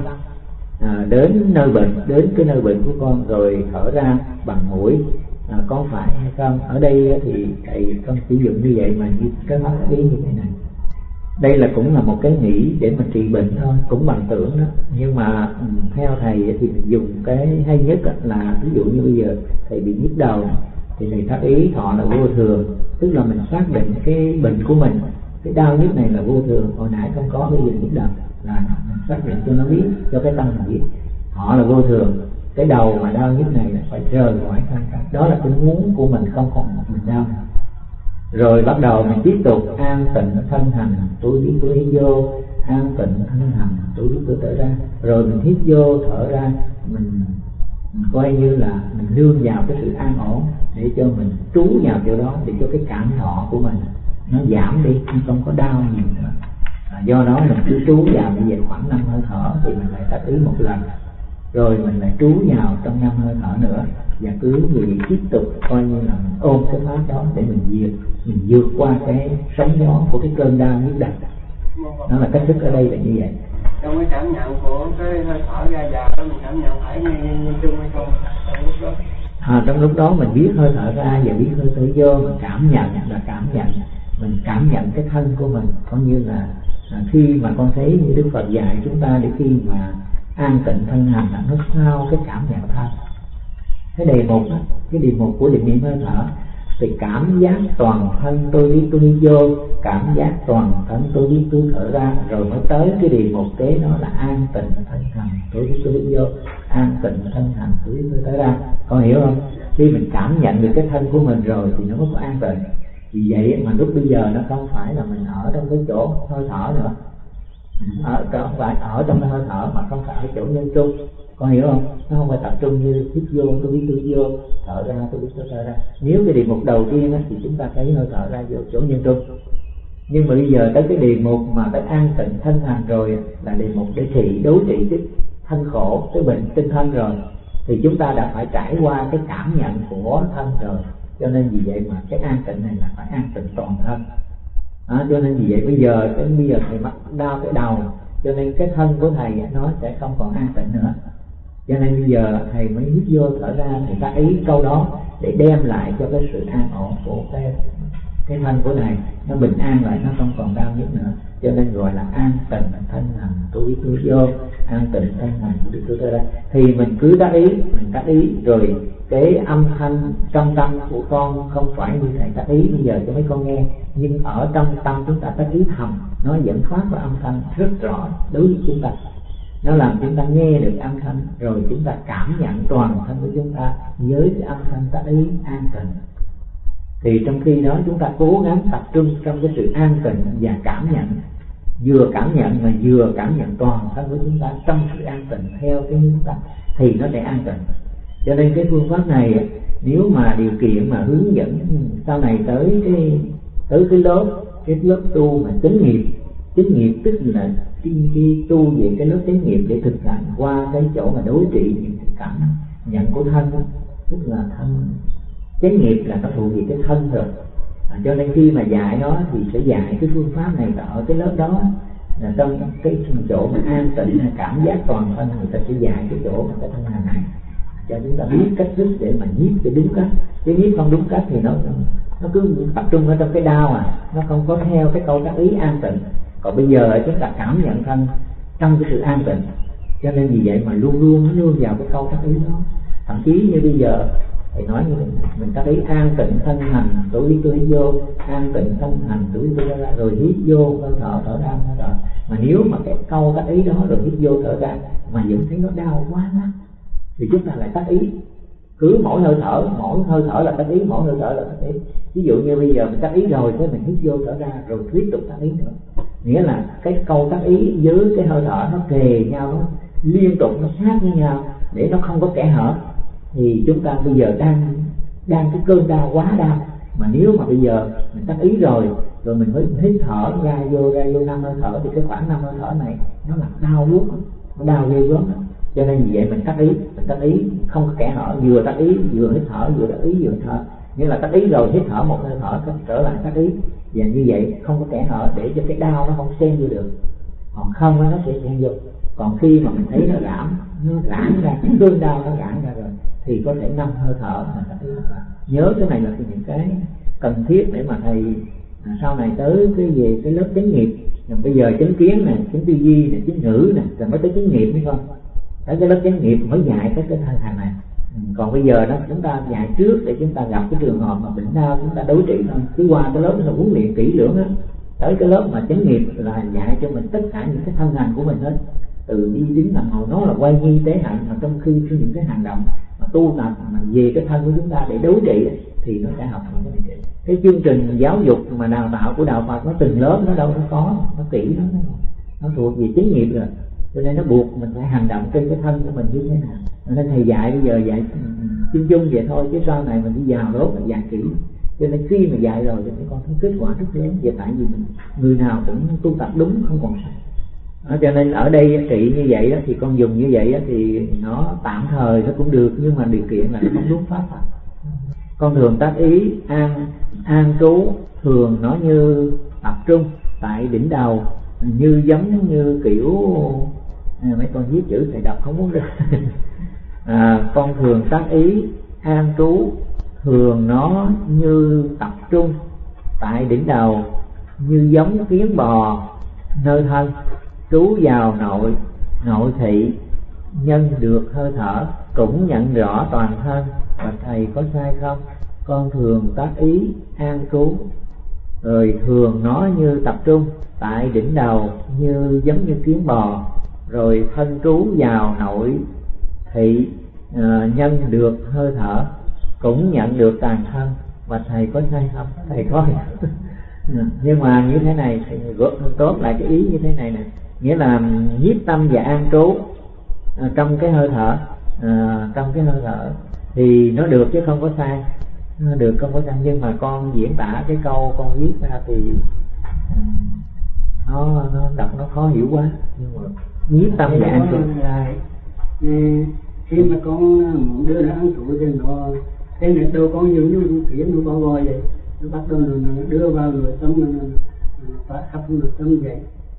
đến nơi bệnh, đến cái nơi bệnh của con, rồi thở ra bằng mũi. Có phải hay không? Ở đây thì thầy con sử dụng như vậy mà như cái pháp ý như thế này. Đây là cũng là một cái nghĩ để mà trị bệnh thôi, cũng bằng tưởng đó. Nhưng mà theo thầy thì mình dùng cái hay nhất là ví dụ như bây giờ thầy bị nhức đầu thì thầy tác ý thọ là vô thường, tức là mình xác định cái bệnh của mình, cái đau nhức này là vô thường, hồi nãy không có, bây giờ nhức đầu là mình xác định cho nó biết, cho cái tâm mình biết họ là vô thường, cái đầu mà đau nhức này là phải rời khỏi thân tâm, đó là cái muốn của mình, không còn mình đau. Rồi bắt đầu mình tiếp tục an tịnh thân hành, tôi biết tôi hít vô, an tịnh thân hành, tôi biết tôi thở ra. Rồi mình hít vô thở ra, mình coi như là mình nương vào cái sự an ổn, để cho mình trú vào chỗ đó, để cho cái cảm thọ của mình nó giảm đi, không có đau nhiều nữa. Do đó mình cứ trú vào như vậy khoảng 5 hơi thở, thì mình lại tác ý một lần, rồi mình lại trú vào trong 5 hơi thở nữa, và cứ gì tiếp tục coi như là mình ôm cái pháp đó để mình vượt qua cái sóng gió của cái cơn đau nhức đầu. Nó là cách thức ở đây là như vậy. Trong cái cảm nhận của cái hơi thở ra vào đó, mình cảm nhận phải như chung hay không trong lúc đó? Trong lúc đó mình biết hơi thở ra và biết hơi thở vô, mình cảm nhận là cảm nhận, mình cảm nhận cái thân của mình. Coi như là khi mà con thấy như Đức Phật dạy chúng ta, để khi mà an tịnh thân hành là nó sau cái cảm nhận thân. Cái đề mục đó, cái đề mục của định niệm hơi thở thì cảm giác toàn thân tôi biết tôi đi vô, cảm giác toàn thân tôi biết tôi thở ra, rồi mới tới cái đề mục kế nó là an tịnh thân hành tôi biết tôi đi vô, an tịnh thân hành tôi biết tôi thở ra. Con hiểu không? Khi mình cảm nhận được cái thân của mình rồi thì nó có an tịnh. Vì vậy mà lúc bây giờ nó không phải là mình ở trong cái chỗ hơi thở nữa, không phải ở trong cái hơi thở, mà không phải ở chỗ nhân trung. Con hiểu không? Nó không phải tập trung như hít vô tôi biết tôi vô, thở ra tôi biết tôi thở ra. Nếu cái đề mục đầu tiên thì chúng ta thấy hơi thở ra vô chỗ nhân trung. Nhưng mà bây giờ tới cái đề mục mà tới an tịnh thân hành rồi, là đề mục để đối trị cái thân khổ, cái bệnh tinh thân rồi, thì chúng ta đã phải trải qua cái cảm nhận của thân rồi. Cho nên vì vậy mà cái an tịnh này là phải an tịnh toàn thân. Cho nên vì vậy bây giờ thầy mắc đau cái đầu, cho nên cái thân của thầy nó sẽ không còn an tịnh nữa. Cho nên bây giờ thầy mới hít vô thở ra, thầy tác ý câu đó để đem lại cho cái sự an ổn của cái thân của thầy, nó bình an lại, nó không còn đau nhức nữa. Cho nên gọi là an tịnh thân hành tôi biết tôi vô, an tịnh thân hành tôi biết tôi thở ra. Thì mình cứ tác ý, rồi cái âm thanh trong tâm của con không phải như thầy tác ý bây giờ cho mấy con nghe, nhưng ở trong tâm chúng ta tác ý thầm, nó dẫn phát ra âm thanh rất rõ đối với chúng ta. Nó làm chúng ta nghe được âm thanh, rồi chúng ta cảm nhận toàn thân của chúng ta với cái âm thanh tác ý an tịnh. Thì trong khi đó chúng ta cố gắng tập trung trong cái sự an tịnh và cảm nhận, vừa cảm nhận mà vừa cảm nhận toàn thân của chúng ta trong sự an tịnh theo cái hướng tâm, thì nó sẽ an tịnh. Cho nên cái phương pháp này nếu mà điều kiện mà hướng dẫn sau này tới cái lớp tu mà chánh nghiệp tức là khi tu về cái lớp chánh nghiệp để thực hành qua cái chỗ mà đối trị những cảm nhận của thân, tức là thân chánh nghiệp là nó thuộc về cái thân rồi. Cho nên khi mà dạy nó thì sẽ dạy cái phương pháp này ở cái lớp đó, là trong cái chỗ mà an tịnh cảm giác toàn thân, người ta sẽ dạy cái chỗ mà cái thân hành này cho chúng ta biết cách thức để mà nhiếp cái đúng cách. Chứ nhiếp không đúng cách thì nó cứ tập trung ở trong cái đau, nó không có theo cái câu tác ý an tịnh. Còn bây giờ chúng ta cảm nhận thân trong cái sự an tịnh, cho nên vì vậy mà luôn luôn nó nương vào cái câu tác ý đó. Thậm chí như bây giờ thầy nói như mình tác ý an tịnh thân hành tôi đi tôi vô, an tịnh thân hành tôi đi tôi ra, rồi hít vô hơi thở ra hơi thở. Mà nếu mà cái câu tác ý đó rồi hít vô thở ra mà vẫn thấy nó đau quá lắm, thì chúng ta lại tác ý, cứ mỗi hơi thở là tác ý, mỗi hơi thở là tác ý. Ví dụ như bây giờ mình tác ý rồi, thế mình hít vô thở ra rồi tiếp tục tác ý nữa, nghĩa là cái câu tác ý với cái hơi thở nó kề nhau, nó liên tục, nó sát với nhau để nó không có kẽ hở. Thì chúng ta bây giờ đang cái cơn đau quá đau, mà nếu mà bây giờ mình tác ý rồi mình mới hít thở ra vô 5 hơi thở, thì cái khoảng 5 hơi thở này nó là đau buốt, nó đau ghê gớm. Cho nên vì vậy mình tác ý không có kẽ hở, vừa tác ý vừa hít thở, vừa tác ý vừa hít thở. Nghĩa là tác ý rồi hít thở một hơi thở trở lại tác ý, và như vậy không có kẽ hở để cho cái đau nó không xen vô được, còn không nó sẽ xen vô. Còn khi mà mình thấy nó giãn ra, cái cơn đau nó giãn ra rồi thì có thể 5 hơi thở mà tác ý. Nhớ cái này là những cái cần thiết để mà thầy sau này tới về cái lớp chánh nghiệp. Bây giờ chánh kiến nè, chánh tư duy nè, chánh ngữ nè, rồi mới tới chánh nghiệp, đúng không? Tới cái lớp chánh nghiệp mới dạy cái thân hành này. Còn bây giờ đó chúng ta dạy trước để chúng ta gặp cái trường hợp mà bệnh đau chúng ta đối trị thôi. Cứ qua cái lớp là huấn luyện kỹ lưỡng á, tới cái lớp mà chánh nghiệp là dạy cho mình tất cả những cái thân hành của mình hết, từ đi đứng nằm ngồi, nó là quay nhi tế hạnh. Mà trong khi những cái hành động mà tu tập mà về cái thân của chúng ta để đối trị thì nó sẽ học những cái này. Cái chương trình giáo dục mà đào tạo của đạo Phật nó từng lớp, nó đâu nó có, nó kỹ lắm, nó thuộc về chánh nghiệp rồi, cho nên nó buộc mình phải hành động trên cái thân của mình như thế nào. Nên thầy dạy bây giờ dạy chung chung vậy thôi, chứ sau này mình đi vào lớp mình dạy kỹ. Cho nên khi mà dạy rồi thì mấy con thấy kết quả rất lớn. Vậy tại vì mình người nào cũng tu tập đúng, không còn sai. Cho nên ở đây trị như vậy đó, thì con dùng như vậy đó, thì nó tạm thời nó cũng được, nhưng mà điều kiện là nó không đúng pháp Phật. Con thường tác ý an trú, thường nó như tập trung tại đỉnh đầu, như giống như kiểu mấy con viết chữ thầy đọc không muốn được. Con thường tác ý an trú, thường nó như tập trung tại đỉnh đầu, như giống kiến bò nơi thân, trú vào nội thị, nhân được hơi thở, cũng nhận rõ toàn thân. Và thầy có sai không? Con thường tác ý an trú, rồi thường nó như tập trung tại đỉnh đầu, như giống như kiến bò, rồi thân trú vào nội thị, nhân được hơi thở, cũng nhận được toàn thân. Và thầy có sai không? Thầy có. Nhưng mà như thế này thầy tốt lại cái ý như thế này nè, nghĩa là nhiếp tâm và an trú trong cái hơi thở, trong cái hơi thở thì nó được chứ không có sai, nó được không có sai. Nhưng mà con diễn tả cái câu con viết ra thì nó đọc nó khó hiểu quá. Nhưng mà nhiếp tâm và an trú khi mà con đưa ra ăn trụ thì nó cái này đâu con giống như kiến nó bao voi vậy, nó bắt đầu nó đưa vào nội tâm, nó phải khắp nội tâm vậy.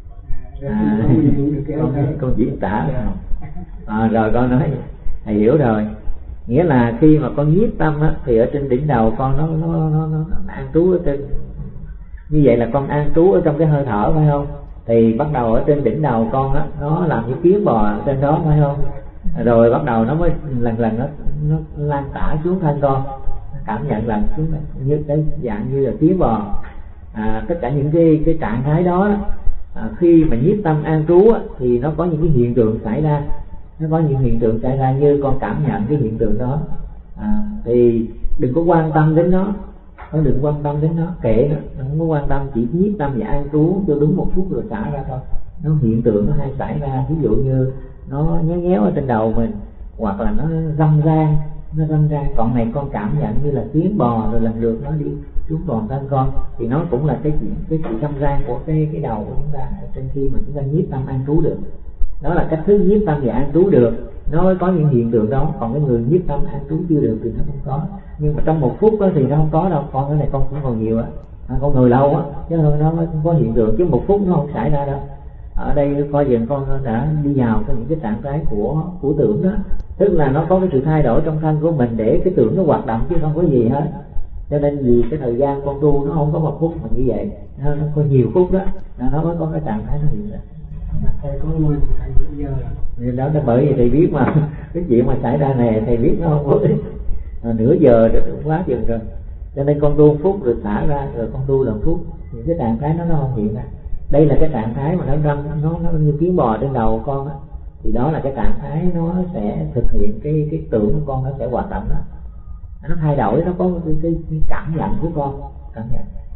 Con diễn tả rồi con nói thầy hiểu rồi. Nghĩa là khi mà con nhiếp tâm á, thì ở trên đỉnh đầu con nó an trú ở trên, như vậy là con an trú ở trong cái hơi thở, phải không? Thì bắt đầu ở trên đỉnh đầu con á, nó làm như kiến bò ở trên đó, phải không? Rồi bắt đầu nó mới lần nó lan tỏa xuống thân con, cảm nhận lần xuống như cái dạng như là kiến bò. Tất cả những cái trạng thái đó, khi mà nhiếp tâm an trú á, thì nó có những cái hiện tượng xảy ra, như con cảm nhận cái hiện tượng đó. Thì đừng có quan tâm đến nó, kệ nó, không có quan tâm, chỉ nhiếp tâm và an trú cho đúng 1 phút rồi xả ra thôi. Nó hiện tượng nó hay xảy ra, ví dụ như nó nhéo ở trên đầu mình, hoặc là nó râm ran. Còn này con cảm nhận như là tiếng bò, rồi lần lượt nó đi xuống toàn thân con, thì nó cũng là cái sự râm ran của cái đầu của chúng ta trên khi mà chúng ta nhiếp tâm an trú được. Đó là cách thức nhiếp tâm và an trú được, nó mới có những hiện tượng đó. Còn cái người nhiếp tâm an trú chưa được thì nó không có. Nhưng mà trong 1 phút đó thì nó không có đâu. Con cái này con cũng còn nhiều á, con người lâu á, chứ nó mới có hiện tượng, chứ 1 phút nó không xảy ra đâu. Ở đây coi dần con đã đi vào những cái trạng thái của tưởng đó, tức là nó có cái sự thay đổi trong thân của mình để cái tưởng nó hoạt động chứ không có gì hết. Cho nên vì cái thời gian con tu nó không có 1 phút mà như vậy, nó có nhiều phút đó, nó mới có cái trạng thái nó hiện ra. Thầy có muốn thầy bây giờ đó là bởi vì thầy biết mà cái chuyện mà xảy ra này thầy biết nó không có nửa giờ rồi quá chừng rồi. Cho nên con tu 1 phút rồi xả ra, rồi con tu là 1 phút, những cái trạng thái nó không hiện ra. Đây là cái trạng thái mà nó như kiến bò trên đầu con á, thì đó là cái trạng thái nó sẽ thực hiện cái tưởng của con, nó sẽ hoạt động đó, nó thay đổi, nó có cái cảm nhận của con, cảm nhận.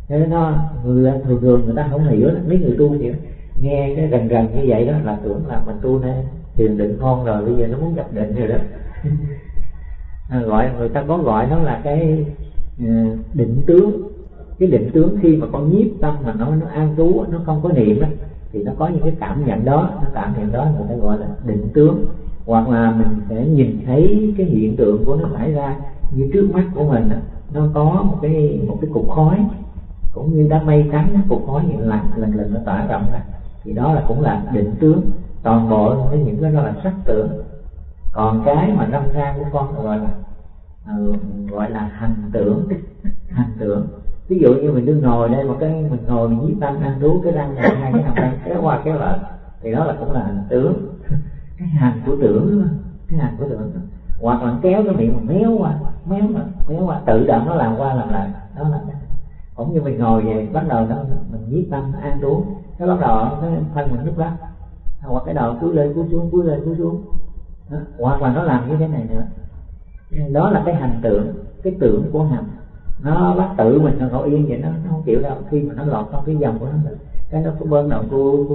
Cho nên người thường người ta không hiểu, mấy người tu kiểu nghe cái rần như vậy đó là tưởng là mình tu nên thiền định ngon rồi, bây giờ nó muốn nhập định rồi đó. Gọi người ta có gọi nó là cái định tướng. Cái định tướng khi mà con nhiếp tâm mà nó an trú, nó không có niệm đó, thì nó có những cái cảm nhận đó, người ta gọi là định tướng. Hoặc là mình sẽ nhìn thấy cái hiện tượng của nó xảy ra như trước mắt của mình đó. Nó có một cái cục khói, cũng như đám mây trắng, cục khói lần nó tỏa rộng ra, thì đó là cũng là định tướng. Toàn bộ những cái đó là sắc tưởng. Còn cái mà râm ra của con gọi là hành tưởng. Ví dụ như mình đứng ngồi đây, mình ngồi mình nhiếp tâm an trú, cái răng này, hai cái hàm răng kéo qua kéo lại, thì đó là cũng là hành tưởng. Cái hành của tưởng đó. Hoặc là kéo cái miệng mà méo qua tự động nó làm qua làm lại, đó là cũng như mình ngồi vậy, bắt đầu mình nhiếp tâm an trú, nó bắt đầu cái thân mình nhúc lắc, hoặc cái đầu cúi lên cúi xuống đó. Hoặc là nó làm như thế này nữa, đó là cái hành tưởng, cái tưởng của hành. Nó bắt tự mình nó ngồi yên vậy, nó không chịu đâu. Khi mà nó lọt trong cái dòng của nó, cái nó có bên đầu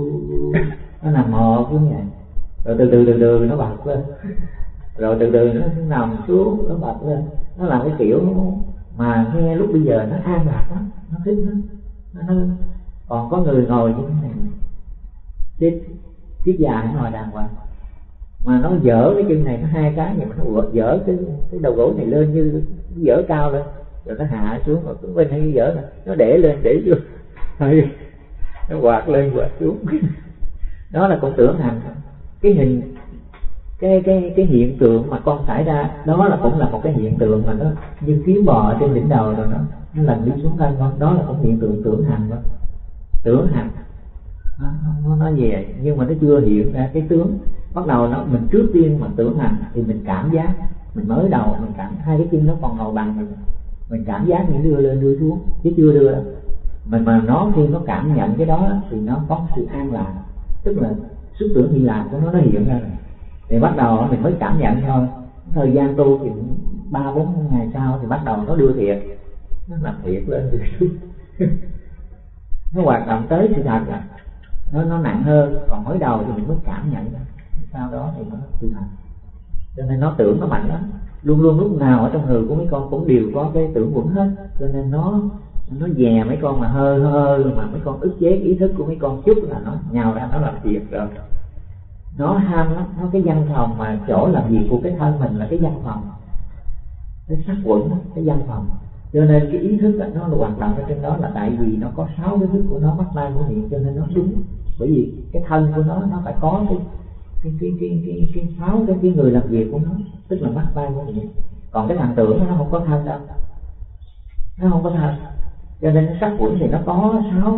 nó nằm mò như vậy, rồi từ từ nó bật lên, rồi từ từ nó nằm xuống, nó bật lên. Nó làm cái kiểu mà nghe lúc bây giờ nó an lạc lắm, nó thích nó. Còn có người ngồi như thế này, chiếc dài nó ngồi đàng hoàng, mà nó dở cái chân này, nó hai cái vậy mà nó dở cái đầu gối này lên, như dở cao lên, rồi nó hạ xuống, rồi bên hay dở này nó để lên để vô, thôi nó quạt lên quạt xuống. Đó là con tưởng hành. Cái hình cái hiện tượng mà con xảy ra đó là cũng là một cái hiện tượng mà nó như kiến bò trên đỉnh đầu, rồi nó lần đi xuống thân con, đó là cũng hiện tượng tưởng hành đó. Tưởng hành nó nói về, nhưng mà nó chưa hiện ra cái tướng. Bắt đầu mình trước tiên mà tưởng hành thì mình cảm giác, mình mới đầu mình cảm hai cái chân nó còn ngồi bằng mình cảm giác những đưa lên đưa xuống, chứ chưa đưa đâu. Mà nó khi nó cảm nhận cái đó thì nó có sự an lạc, tức là xúc tưởng Hy Lạc của nó hiện ra rồi. Thì bắt đầu mình mới cảm nhận thôi. Thời gian tu thì 3-4 ngày sau thì bắt đầu nó đưa thiệt, nó làm thiệt lên từ xuống. Nó hoạt động tới sự thật rồi, nó nặng hơn. Còn mới đầu thì mình mới cảm nhận ra, sau đó thì nó sự thật. Cho nên nó tưởng nó mạnh lắm. Luôn lúc nào ở trong người của mấy con cũng đều có cái tưởng quẩn hết. Cho nên nó dè mấy con mà hơi mà mấy con ức chế ý thức của mấy con chút là nó nhào ra nó làm việc rồi. Nó ham lắm, nó cái văn phòng mà chỗ làm việc của cái thân mình là cái văn phòng, cái sắc quẩn, cái văn phòng. Cho nên cái ý thức nó hoạt động ở trên đó là tại vì nó có 6 cái thức của nó, mắt tai mũi miệng, cho nên nó đúng. Bởi vì cái thân của nó phải có cái 6 cái người làm việc của nó, tức là mắt tai mũi miệng. Còn cái thằng tưởng nó không có thân đâu, nó không có thân. Cho nên cái sắc quẩn thì nó có 6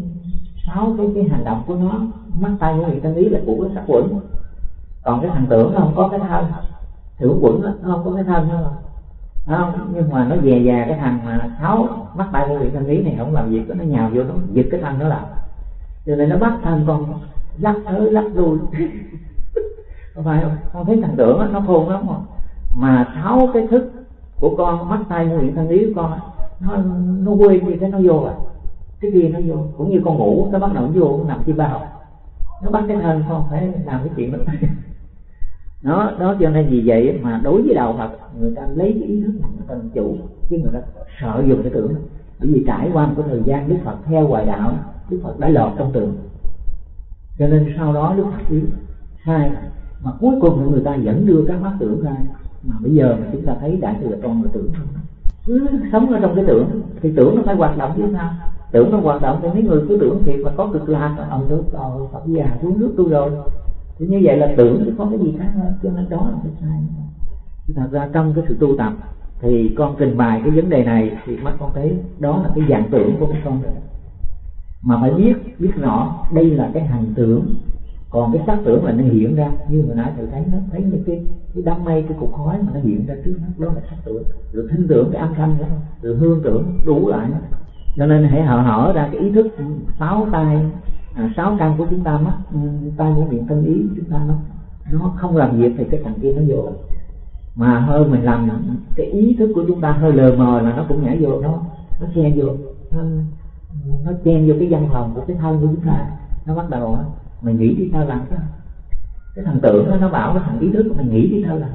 cái hành động của nó, mắt tai mũi miệng thân ý là của cái sắc quẩn. Còn cái thằng tưởng nó không có cái thân, tưởng quẩn nó không có cái thân đâu. Không, nhưng mà nó dè cái thằng mà 6 mắt tai mũi miệng thân ý này không làm việc, nó nhào vô nó giật cái thân nó làm. Cho nên nó bắt thân con lắc tới lắc lui. Không phải không? Con thấy thằng tưởng nó khôn lắm không? Mà 6 cái thức của con, mắt tai mũi miệng thân ý của con, nó quên gì cái nó vô rồi, cái kia nó vô. Cũng như con ngủ, nó bắt đầu nó vô, nó nằm chi bao, nó bắt cái thân con phải làm cái chuyện đó. Đó cho nên vì vậy mà đối với đạo Phật, người ta lấy cái ý thức người ta làm chủ, chứ người ta sợ dùng cái tưởng. Bởi vì trải qua một cái thời gian Đức Phật theo hoài đạo, Đức Phật đã lọt trong tường, cho nên sau đó Đức Phật biết sai, mà cuối cùng người ta vẫn đưa các mắt tưởng ra. Mà bây giờ mà chúng ta thấy Đại Thừa Tôn là tưởng cứ sống ở trong cái tưởng, thì tưởng nó phải hoạt động chứ sao? Tưởng nó hoạt động thì mấy người cứ tưởng thiệt là có cực lạc, Phật già xuống nước tu rồi, thì như vậy là tưởng chứ có cái gì khác hơn. Cho nên đó là cái sai. Thật ra trong cái sự tu tập thì con trình bày cái vấn đề này thì mắt con thấy đó là cái dạng tưởng của các con rồi. Mà phải biết rõ đây là cái hành tưởng, còn cái sắc tưởng là nó hiện ra. Như hồi nãy thầy thấy nó thấy những cái đám mây, cái cục khói mà nó hiện ra trước mắt, đó là sắc tưởng. Rồi thinh tưởng cái âm thanh nữa, rồi hương tưởng đủ lại. Cho nên hãy hở ra cái ý thức 6 căn của chúng ta, mắt tai mũi miệng thân ý chúng ta nó không làm việc thì cái thằng kia nó vô. Mà hơi mình làm cái ý thức của chúng ta hơi lờ mờ là nó cũng nhảy vô, nó che vô, nó chen vô cái văn phòng của cái thân của chúng ta. Nó bắt đầu á, mày nghĩ đi tao làm chứ. Cái thằng tưởng nó bảo cái thằng ý thức mày nghĩ đi tao làm.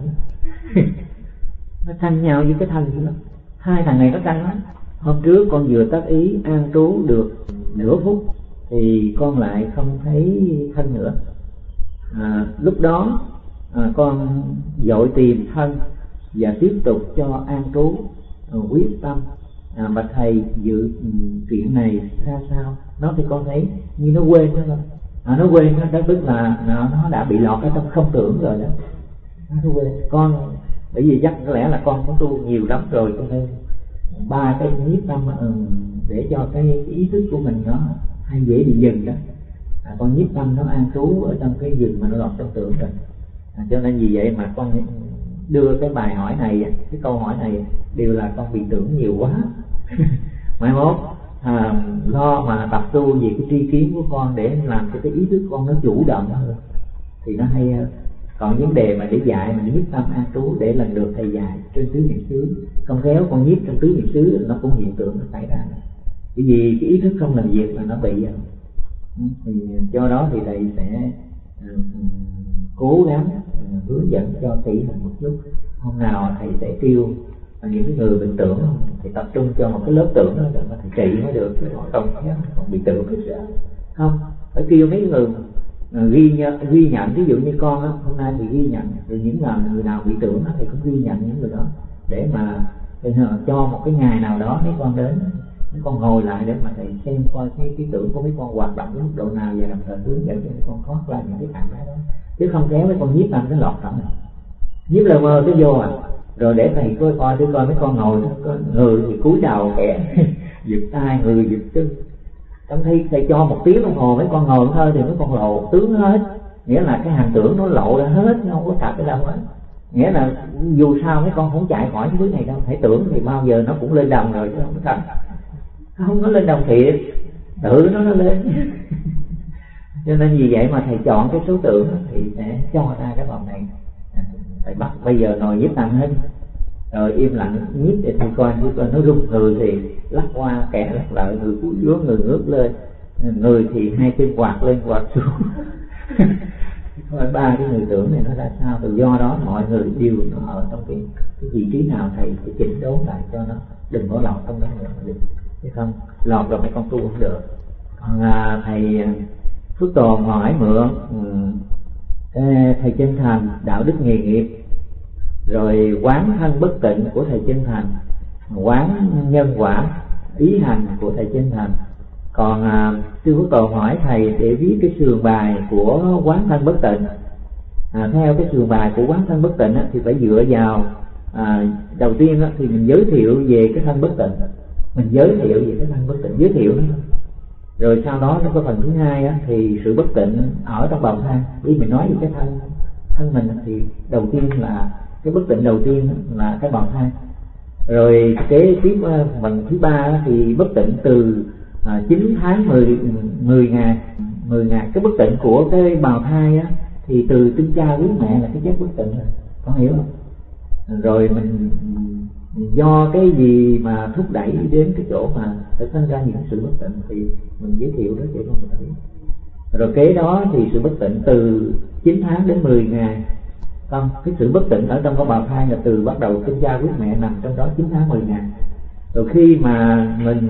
Nó tranh nhau với cái thân vậy đó. Hai thằng này nó tranh lắm. Hôm trước con vừa tác ý an trú được nửa phút thì con lại không thấy thân nữa. Lúc đó con vội tìm thân và tiếp tục cho an trú quyết tâm. Mà thầy dự chuyện này ra sao? Nó thì con thấy như nó quên đó thôi. Nó quên đó, tức là nó đã bị lọt ở trong không tưởng rồi đó. Nó quên con, bởi vì chắc có lẽ là con cũng tu nhiều lắm rồi, cho nên ba cái nhiếp tâm để cho cái ý thức của mình nó hay dễ bị dừng đó. Con nhiếp tâm nó an trú ở trong cái rừng mà nó lọt trong tưởng rồi. Cho nên vì vậy mà con đưa cái bài hỏi này, cái câu hỏi này đều là con bị tưởng nhiều quá. Mai mốt lo mà tập tu về cái tri kiến của con để làm cho cái ý thức con nó chủ động hơn thì nó hay hơn. Còn vấn đề mà để dạy mà nhiếp tâm an trú để lần lượt thầy dạy trên tứ niệm xứ, không khéo con nhiếp trong tứ niệm xứ nó cũng hiện tượng nó xảy ra. Bởi vì cái ý thức không làm việc là nó bị rồi. Thì do đó thì thầy sẽ cố gắng hướng dẫn cho kỹ hơn một chút. Hôm nào thầy sẽ kêu những cái người bệnh tưởng thì tập trung cho một cái lớp tưởng đó để mà thầy trị mới được, không bị tưởng cái sợ. Không, phải kêu mấy người ghi nhận, ví dụ như con đó, hôm nay thì ghi nhận, rồi những người nào bị tưởng thì cũng ghi nhận những người đó để mà cho một cái ngày nào đó mấy con đến, mấy con ngồi lại để mà thầy xem coi cái tưởng của mấy con hoạt động đến mức độ nào và đồng thời hướng dẫn cho mấy con thoát ra những cái trạng thái đó. Chứ không kéo mấy con nhiếp làm cái lọt trọng này, nhiếp lờ mơ cái vô rồi để thầy coi mấy con ngồi đó, người thì cúi đầu kẻ giật tay, người giật chân. Trong khi thầy cho một tiếng đồng hồ mấy con ngồi thôi thì mấy con lộ tướng hết, nghĩa là cái hành tưởng nó lộ ra hết, nó không có thật cái đâu hết. Nghĩa là dù sao mấy con không chạy khỏi cái thứ này đâu, hãy tưởng thì bao giờ nó cũng lên đồng rồi chứ không có thật. Nó không có lên đồng thiệt, tự nó lên. Cho nên vì vậy mà thầy chọn cái số tưởng thì sẽ cho ra cái vòng này. Thầy bắt bây giờ ngồi nhiếp tâm hết, rồi im lặng nhiếp để thầy coi nó rung. Người thì lắc qua kẻ lắc lại, người cúi xuống, người ngước lên, người thì hai chân quạt lên quạt xuống. Coi ba cái người tưởng này nó ra sao. Từ do đó mọi người đều nó ở trong cái vị trí nào thầy phải chỉnh đốn lại cho nó đừng có lọt trong đó nữa mà được. Chứ không lọt rồi mấy con tu không được. Còn thầy Phước Tồn hỏi mượn thầy Chân Thành đạo đức nghề nghiệp, rồi quán thân bất tịnh của thầy Chân Thành, quán nhân quả ý hành của thầy Chân Thành. Còn sư Phước Tồn hỏi thầy để viết cái sườn bài của quán thân bất tịnh. Theo cái sườn bài của quán thân bất tịnh thì phải dựa vào đầu tiên thì mình giới thiệu về cái thân bất tịnh, mình giới thiệu về cái thân bất tịnh, giới thiệu nó. Rồi sau đó nó có phần thứ hai thì sự bất tịnh ở trong bào thai. Vì mình nói về cái thân mình thì đầu tiên là cái bất tịnh đầu tiên là cái bào thai. Rồi kế tiếp phần thứ ba thì bất tịnh từ 9 tháng 10 ngày. Cái bất tịnh của cái bào thai thì từ tinh cha quý mẹ là cái chất bất tịnh rồi, con hiểu không? Rồi mình do cái gì mà thúc đẩy đến cái chỗ mà phải sinh ra những sự bất tịnh thì mình giới thiệu đó để con mình biết. Rồi kế đó thì sự bất tịnh từ 9 tháng đến 10 ngày. Không, cái sự bất tịnh ở trong cái bào thai là từ bắt đầu sinh ra quyết mẹ nằm trong đó 9 tháng 10 ngày. Rồi khi mà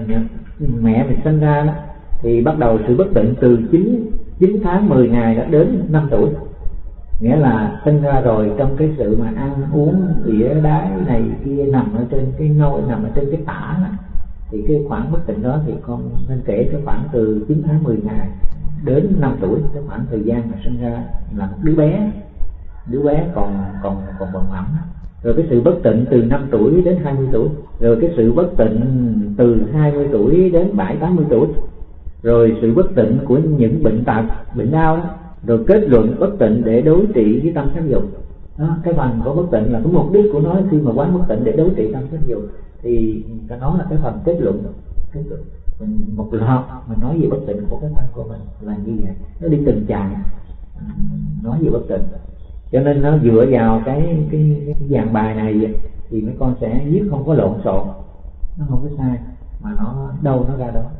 mẹ mình sinh ra đó thì bắt đầu sự bất tịnh từ 9 tháng 10 ngày đã đến 5 tuổi. Nghĩa là sinh ra rồi trong cái sự mà ăn uống đĩa đái này kia nằm ở trên cái nôi, nằm ở trên cái tả đó, thì cái khoảng bất tịnh đó thì con nên kể cái khoảng từ 9 tháng 10 ngày đến 5 tuổi, cái khoảng thời gian mà sinh ra là một đứa bé còn bồng ẩm. Rồi cái sự bất tịnh từ 5 tuổi đến 20 tuổi, rồi cái sự bất tịnh từ 20 tuổi đến 70-80 tuổi, rồi sự bất tịnh của những bệnh tật, bệnh đau đó, rồi kết luận bất tịnh để đối trị với tâm sắc dục. Đó, cái phần của bất tịnh là cái mục đích của nó khi mà quán bất tịnh để đối trị tâm sắc dục thì nó là cái phần kết luận. Mình một loạt mình nói về bất tịnh của cái thân của mình là như vậy, nó đi từng chàng nói về bất tịnh. Cho nên nó dựa vào cái dàn bài này thì mấy con sẽ viết không có lộn xộn, nó không có sai mà nó đâu nó ra đó.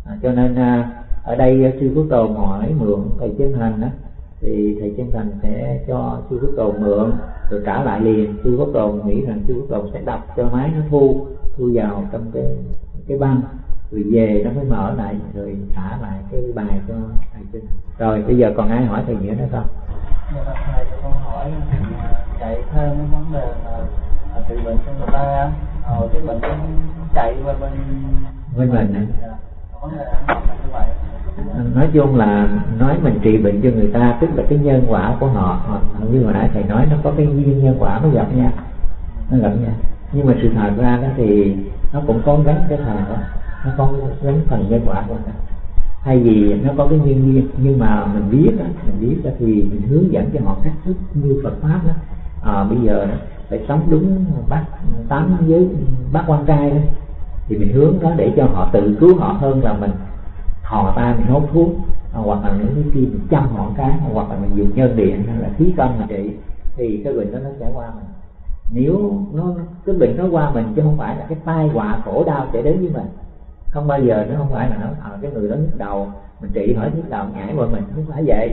Cho nên ở đây sư Phước Tồn hỏi mượn thầy Chân Thành á, thì thầy Chân Thành sẽ cho sư Phước Tồn mượn rồi trả lại liền. Sư Phước Tồn nghĩ rằng sư Phước Tồn sẽ đọc cho máy nó thu vào trong cái băng, rồi về nó mới mở lại rồi trả lại cái bài cho thầy Chân Thành. Rồi bây giờ còn ai hỏi thầy nữa không? Thầy cho con hỏi chạy thêm cái vấn đề là trị bệnh cho người ta, cái bệnh nó chạy qua bên mình vấn đề là như vậy. Nói chung là nói mình trị bệnh cho người ta tức là cái nhân quả của họ, như hồi nãy thầy nói nó có cái duyên nhân quả nó gặp nhau, nhưng mà sự thật ra đó thì nó cũng có gắn cái phần đó, nó có gắn phần nhân quả của ta. Thay vì nó có cái nhân duyên, nhưng mà mình biết đó thì mình hướng dẫn cho họ cách thức như Phật pháp đó. Bây giờ đó, phải sống đúng tám giới bát quan trai đó, thì mình hướng đó để cho họ tự cứu họ hơn là mình thò tay mình hốt thuốc, hoặc là những cái kia mình chăm họ cái, hoặc là mình dùng nhân điện hay là khí công mà trị, thì cái bệnh đó nó sẽ qua mình. Nếu cái bệnh nó qua mình chứ không phải là cái tai họa khổ đau sẽ đến với mình, không bao giờ nó không phải là nó cái người đó nhức đầu mình trị hỏi nhức đầu nhảy vào mình, không phải vậy.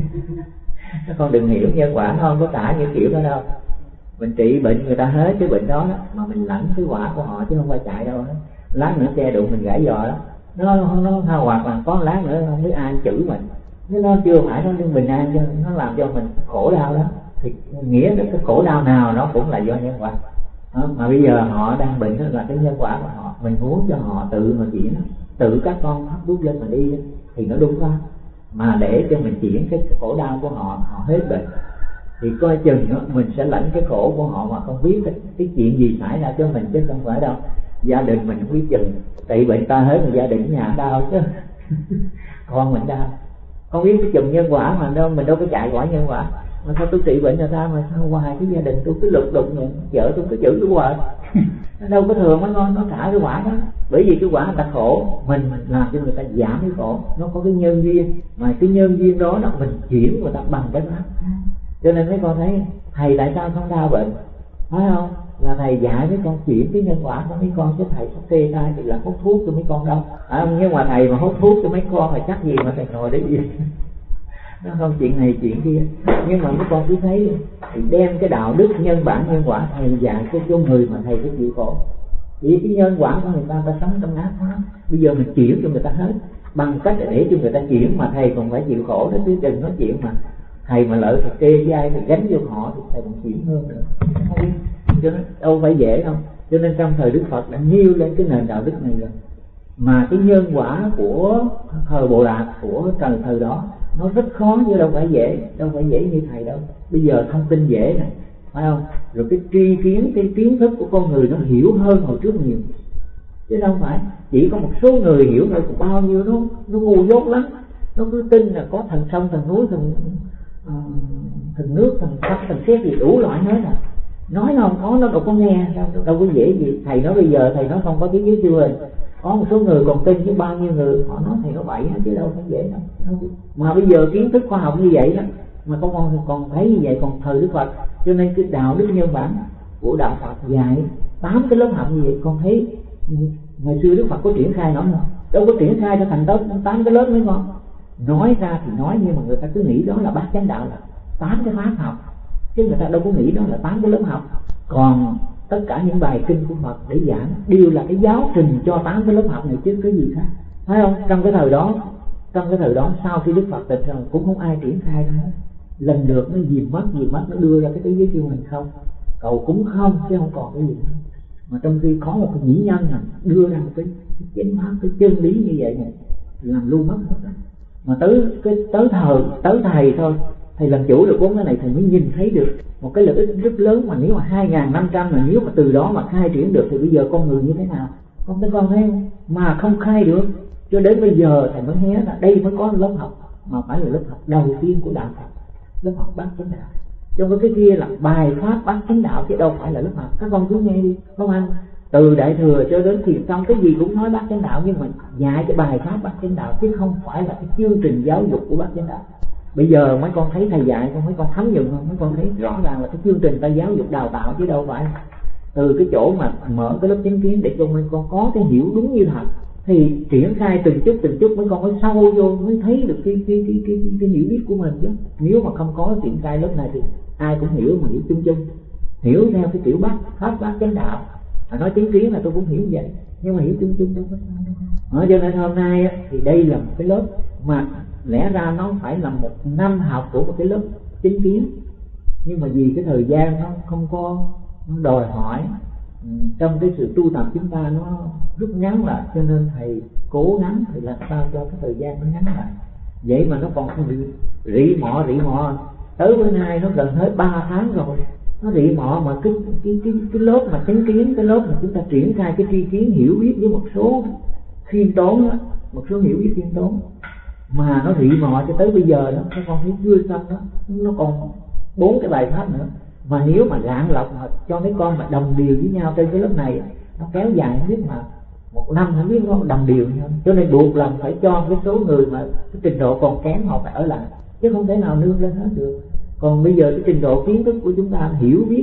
Các con đừng hiểu nhân quả nó không có tả như kiểu đó đâu. Mình trị bệnh người ta hết cái bệnh đó, mà mình lãnh cái quả của họ chứ không phải chạy đâu. Lát nữa xe đụng mình gãy giò đó, nó hoặc là có lát nữa không biết ai chửi mình, nó chưa phải nó bình an, cho nó làm cho mình khổ đau đó. Thì nghĩa là cái khổ đau nào nó cũng là do nhân quả. Mà bây giờ họ đang bệnh đó là cái nhân quả của họ, mình muốn cho họ tự mà chuyển, tự các con hấp đút lên mà đi thì nó đúng đó. Mà để cho mình chuyển cái khổ đau của họ hết bệnh thì coi chừng mình sẽ lãnh cái khổ của họ mà không biết cái chuyện gì xảy ra cho mình, chứ không phải đâu. Gia đình mình không biết chừng trị bệnh ta hết mà gia đình nhà đau chứ. Con mình đau không biết cái chùm nhân quả mà đâu, mình đâu có chạy quả nhân quả. Mà sao tôi trị bệnh người ta mà sao hoài cái gia đình tôi cứ lục đục nhận vợ tôi cứ chửi tôi hoài. Nó đâu có thường mới ngon, nó trả cái quả đó. Bởi vì cái quả người ta khổ, mình làm cho người ta giảm cái khổ, nó có cái nhân duyên, mà cái nhân duyên đó là mình chuyển người ta bằng cái pháp. Cho nên mấy con thấy thầy tại sao không đau bệnh, phải không? Là thầy dạy mấy con chuyển cái nhân quả của mấy con, chứ thầy có kê tay thì là hút thuốc cho mấy con đâu. Nhưng mà thầy mà hút thuốc cho mấy con thì chắc gì mà thầy ngồi để gì. Nó không chuyện này chuyện kia. Nhưng mà mấy con cứ thấy thì đem cái đạo đức nhân bản nhân quả thầy dạy cho người mà thầy phải chịu khổ. Vì cái nhân quả của người ta sống trong ác quá, bây giờ mình chuyển cho người ta hết bằng cách để cho người ta chuyển, mà thầy còn phải chịu khổ đó chứ đừng nói chuyện mà thầy mà lợi thì kê vai thì gánh vô họ thì thầy còn chuyển hơn nữa. Cho nên đâu phải dễ đâu. Cho nên trong thời Đức Phật đã nêu lên cái nền đạo đức này rồi. Mà cái nhân quả của thời Bồ Đạt của thời đó nó rất khó, chứ đâu phải dễ như thầy đâu. Bây giờ thông tin dễ này, phải không? Rồi cái tri kiến, cái kiến thức của con người nó hiểu hơn hồi trước nhiều, chứ đâu phải chỉ có một số người hiểu thôi, còn bao nhiêu nó ngu dốt lắm. Nó cứ tin là có thần sông, thần núi, thần nước, thần sắt, thần sét gì đủ loại hết à. Nói nó không có, nó đâu có nghe đâu có dễ gì. Thầy nói bây giờ thầy nói không có tiếng dưới chưa rồi, có một số người còn tin, chứ bao nhiêu người họ nói thầy nó bậy hết, chứ đâu phải dễ đâu. Mà bây giờ kiến thức khoa học như vậy đó, mà con còn thấy như vậy, còn thời Đức Phật. Cho nên cái đạo đức nhân bản của đạo Phật dạy 8 cái lớp học như vậy. Con thấy ngày xưa Đức Phật có triển khai nó không? Đâu có triển khai cho thành tốt 8 cái lớp mấy con. Nói ra thì nói, nhưng mà người ta cứ nghĩ đó là bát chánh đạo, là 8 cái pháp học, chứ người ta đâu có nghĩ đó là 8 cái lớp học. Còn tất cả những bài kinh của Phật để giảng đều là cái giáo trình cho 8 cái lớp học này, chứ cái gì khác, phải không? Trong cái thời đó sau khi Đức Phật tịch rồi cũng không ai triển khai ra hết. Lần lượt nó dìm mất nó đưa ra cái thế giới siêu hình không, cầu cúng không, chứ không còn cái gì nữa. Mà trong khi có một cái nhĩ nhân này đưa ra một cái chánh pháp, cái chân lý như vậy này, làm lu mất hết rồi. Mà tới thầy thôi, thầy làm chủ được 4 cái này, thầy mới nhìn thấy được một cái lợi ích rất lớn. Mà nếu mà 2.500 mà nếu mà từ đó mà khai triển được thì bây giờ con người như thế nào, con thấy không? Mà không khai được, cho đến bây giờ thầy mới hé ra đây mới có lớp học, mà phải là lớp học đầu tiên của đạo Phật, lớp học bát chánh đạo. Trong cái kia là bài pháp bát chánh đạo, chứ đâu phải là lớp học. Các con cứ nghe đi, không anh? Từ Đại Thừa cho đến Thiền Tông cái gì cũng nói bát chánh đạo, nhưng mà dạy cái bài pháp bát chánh đạo, chứ không phải là cái chương trình giáo dục của bát chánh đạo. Bây giờ mấy con thấy thầy dạy, mấy con thấm nhuần không? Mấy con thấy rõ ràng là cái chương trình ta giáo dục đào tạo, chứ đâu phải từ cái chỗ mà mở cái lớp chánh kiến để cho mấy con có cái hiểu đúng như thật thì triển khai từng chút mấy con mới sâu vô, mới thấy được cái hiểu biết của mình chứ. Nếu mà không có triển khai lớp này thì ai cũng hiểu, mà hiểu chung chung, hiểu theo cái kiểu pháp chánh đạo. Nói chứng kiến là tôi cũng hiểu vậy, nhưng mà hiểu chung chung đâu có sao đâu. Cho nên hôm nay thì đây là một cái lớp mà lẽ ra nó phải là 1 năm học của một cái lớp chứng kiến, nhưng mà vì cái thời gian nó không có, nó đòi hỏi trong cái sự tu tập chúng ta nó rút ngắn lại, cho nên thầy cố gắng thầy làm sao cho cái thời gian nó ngắn lại. Vậy mà nó còn không bị rỉ mọ tới bữa nay nó gần hết 3 tháng rồi, nó rỉ mọ. Mà cái lớp mà chánh kiến, cái lớp mà chúng ta triển khai cái tri kiến hiểu biết với một số khiêm tốn đó, một số hiểu biết khiêm tốn, mà nó rỉ mọ cho tới bây giờ đó, các con thấy chưa xong đó, nó còn 4 cái bài pháp nữa. Mà nếu mà gạn lọc mà cho mấy con mà đồng điều với nhau trên cái lớp này, nó kéo dài không biết mà 1 năm không biết nó đồng điều nhau. Cho nên buộc lòng phải cho cái số người mà cái trình độ còn kém họ phải ở lại, chứ không thể nào nương lên hết được. Còn bây giờ cái trình độ kiến thức của chúng ta hiểu biết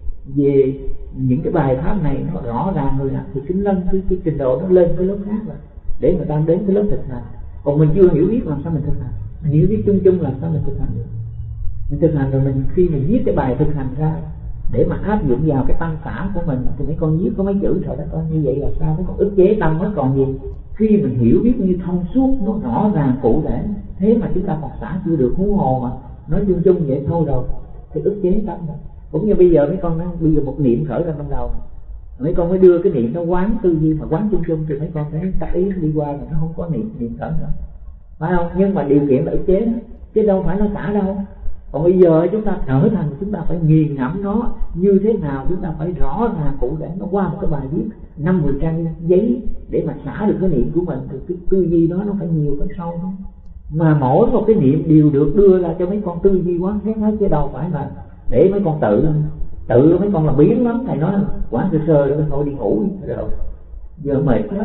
về những cái bài pháp này nó rõ ràng rồi nè, thì kính nâng cái trình độ nó lên cái lớp khác rồi, để người ta đến cái lớp thực hành. Còn mình chưa hiểu biết làm sao mình thực hành, mình hiểu biết chung làm sao mình thực hành được. Mình thực hành rồi mình khi mình viết cái bài thực hành ra để mà áp dụng vào cái tâm xã của mình thì mấy con viết có mấy chữ rồi đó con, như vậy là sao mấy con ức chế tâm nó còn gì. Khi mình hiểu biết như thông suốt, nó rõ ràng cụ thể, thế mà chúng ta còn xả chưa được, huống hồ mà nói chung vậy thôi rồi thì ức chế tâm rồi. Cũng như bây giờ mấy con nói bây giờ một niệm khởi ra trong đầu, mấy con mới đưa cái niệm nó quán tư duy mà quán chung thì mấy con thấy tác ý đi qua mà nó không có niệm khởi nữa, phải không? Nhưng mà điều kiện là ức chế đó, chứ đâu phải nó xả đâu. Còn bây giờ chúng ta trở thành, chúng ta phải nghiền ngẫm nó như thế nào, chúng ta phải rõ ràng cụ thể. Nó qua một cái bài viết 50 trang giấy để mà xả được cái niệm của mình, thì cái tư duy đó nó phải nhiều, phải sâu đó. Mà mỗi một cái niệm đều được đưa ra cho mấy con tư duy quán xét hết, chứ đâu phải là để mấy con tự mấy con là biến lắm. Thầy nói quán sơ rồi thôi đi ngủ rồi giờ mệt quá